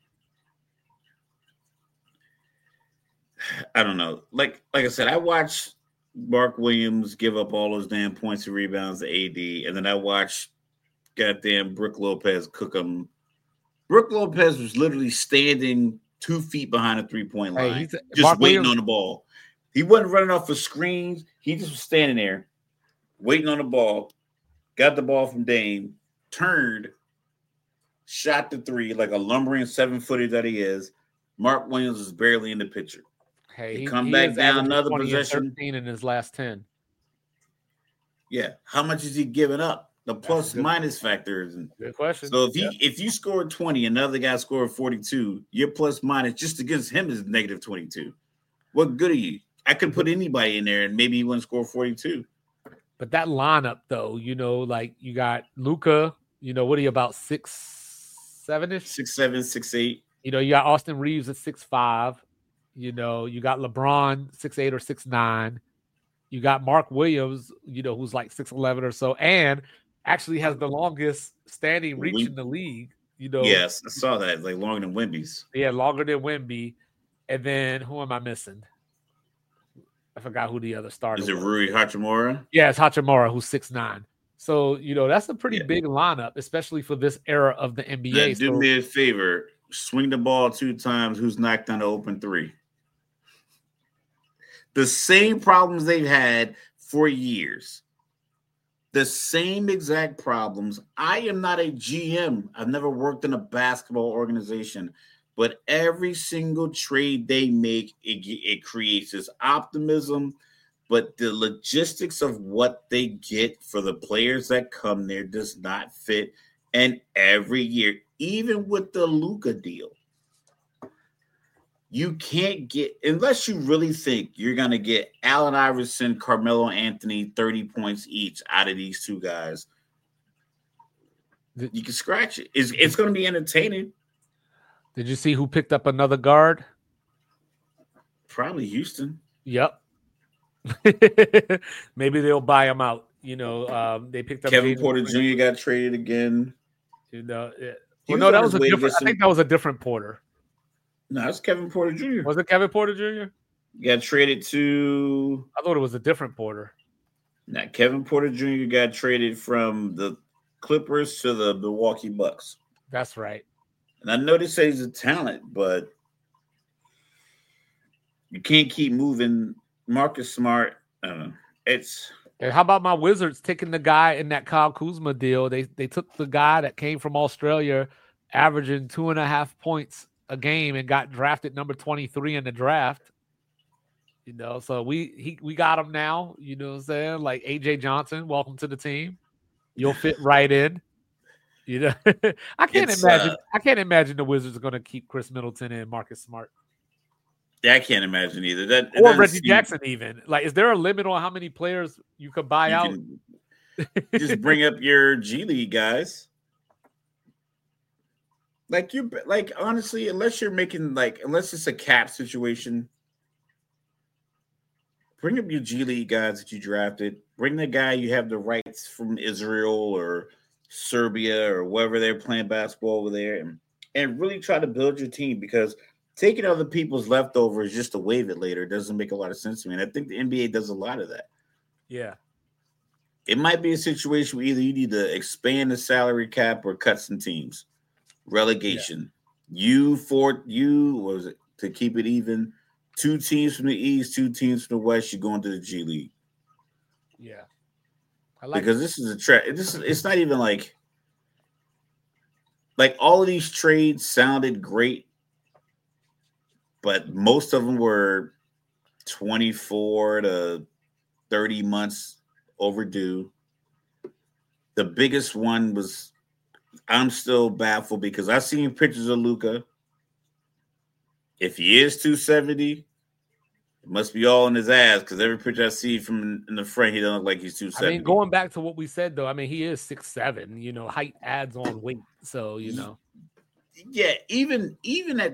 I don't know. Like I said, I watched Mark Williams give up all those damn points and rebounds to AD, and then I watched goddamn Brook Lopez cook him. Brook Lopez was literally standing 2 feet behind a 3-point line, just Mark waiting Williams on the ball. He wasn't running off for screens. He just was standing there, waiting on the ball. Got the ball from Dame, turned, shot the 3 like a lumbering 7-footer that he is. Mark Williams was barely in the picture. Hey, he come back down another possession. 13 in his last 10. Yeah, how much is he giving up? The plus minus factors. Good question. So if you scored 20, another guy scored 42, your plus minus just against him is negative 22. What good are you? I could put anybody in there and maybe he wouldn't score 42. But that lineup, though, like you got Luka, what are you about 6'7"ish? 6'7", 6'8". You got Austin Reeves at 6'5". You got LeBron 6'8" or 6'9". You got Mark Williams, who's like 6'11" or so, and actually has the longest standing reach in the league. Yes, I saw that. Like longer than Wemby's. Yeah, longer than Wemby. And then who am I missing? I forgot who the other starter was. Is it Rui Hachimura? Yeah, it's Hachimura, who's 6'9". So, that's a pretty big lineup, especially for this era of the NBA. Do me a favor. Swing the ball 2 times. Who's knocked down the open 3? The same problems they've had for years. The same exact problems. I am not a GM. I've never worked in a basketball organization. But every single trade they make, it creates this optimism. But the logistics of what they get for the players that come there does not fit. And every year, even with the Luka deal, you can't get, unless you really think you're going to get Allen Iverson, Carmelo Anthony, 30 points each out of these 2 guys. You can scratch it. It's going to be entertaining. Did you see who picked up another guard? Probably Houston. Yep. Maybe they'll buy him out. They picked up Kevin Porter Jr. got traded again. Well, no, that was a different. I think that was a different Porter. No, it's Kevin Porter Jr. Was it Kevin Porter Jr.? Got traded to. I thought it was a different Porter. Now, Kevin Porter Jr. got traded from the Clippers to the Milwaukee Bucks. That's right. And I know they say he's a talent, but you can't keep moving. Marcus Smart, I don't know. And how about my Wizards taking the guy in that Kyle Kuzma deal? They took the guy that came from Australia, averaging 2.5 points a game, and got drafted number 23 in the draft. You know, so we got him now. You know what I'm saying? Like AJ Johnson, welcome to the team. You'll fit right in. You know, I can't imagine the Wizards are going to keep Chris Middleton and Marcus Smart. Yeah, I can't imagine either. That or Reggie Jackson even. Like, is there a limit on how many players you could buy out? Just bring up your G League guys. Like honestly, unless it's a cap situation, bring up your G League guys that you drafted. Bring the guy you have the rights from Israel or Serbia or wherever they're playing basketball over there, and really try to build your team, because taking other people's leftovers just to waive it later doesn't make a lot of sense to me. And I think the NBA does a lot of that. Yeah. It might be a situation where either you need to expand the salary cap or cut some teams. Relegation. Yeah. To keep it even, 2 teams from the East, 2 teams from the West, you're going to the G League. Yeah. Because this is a trap. It's not even like all of these trades sounded great, but most of them were 24 to 30 months overdue. The biggest one was, I'm still baffled because I've seen pictures of Luka. If he is 270, it must be all in his ass, because every picture I see from in the front, he doesn't look like he's 270. I mean, going back to what we said, though, I mean, he is 6'7". You know, height adds on weight. So, you know. Yeah, even at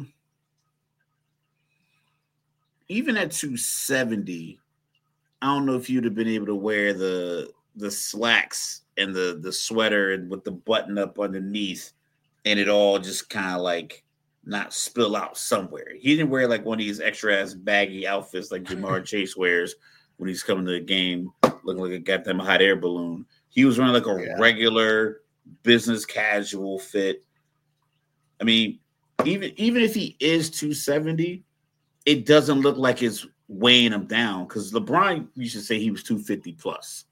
270, I don't know if you'd have been able to wear the slacks and the sweater and with the button up underneath, and it all just kind of like not spill out somewhere. He didn't wear like one of these extra ass baggy outfits like Jamar Chase wears when he's coming to the game looking like a goddamn hot air balloon. He was wearing like a regular business casual fit. I mean, even if he is 270, it doesn't look like it's weighing him down, because LeBron used to say he was 250 plus.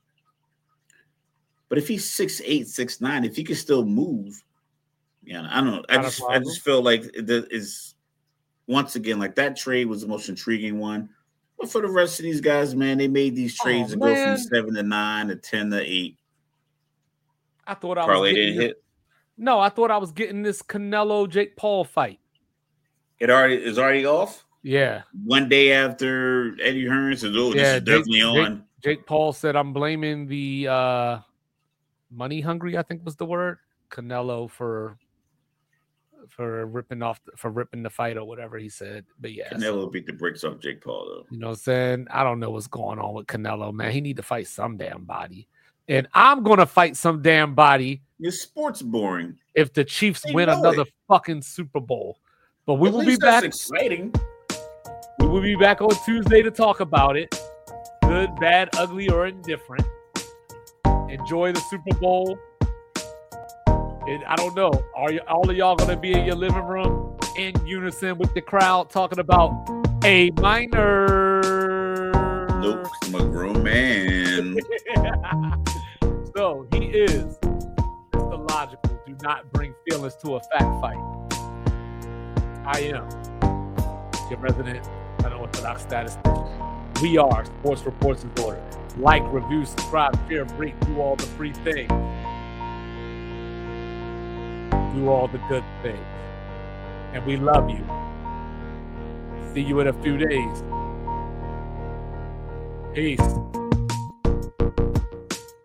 But if he's 6'8", 6'9", if he can still move, I don't know. I just feel like it is, once again, like that trade was the most intriguing one. But for the rest of these guys, man, they made these trades to go from 7 to 9 to 10 to 8. I thought I was getting hit. No, I thought I was getting this Canelo Jake Paul fight. It is already off? Yeah. One day after Eddie Hearn says, this is definitely on. Jake Paul said, I'm blaming the money hungry, I think was the word, Canelo for ripping the fight or whatever he said. But yeah, Canelo beat the brakes off Jake Paul, though. You know what I'm saying? I don't know what's going on with Canelo, man. He need to fight some damn body. And I'm gonna fight some damn body. Your sport's boring. If the Chiefs win another fucking Super Bowl. But we will be back. That's exciting. We will be back on Tuesday to talk about it. Good, bad, ugly, or indifferent. Enjoy the Super Bowl. And I don't know. Are all of y'all gonna be in your living room in unison with the crowd talking about A minor? Nope, I'm a grown man. So he is Mr. Logical. Do not bring feelings to a fact fight. I am your resident unorthodox statistician. We are Sports Reports and Order. Like, review, subscribe, share, rate, do all the free things. Do all the good things. And we love you. See you in a few days. Peace.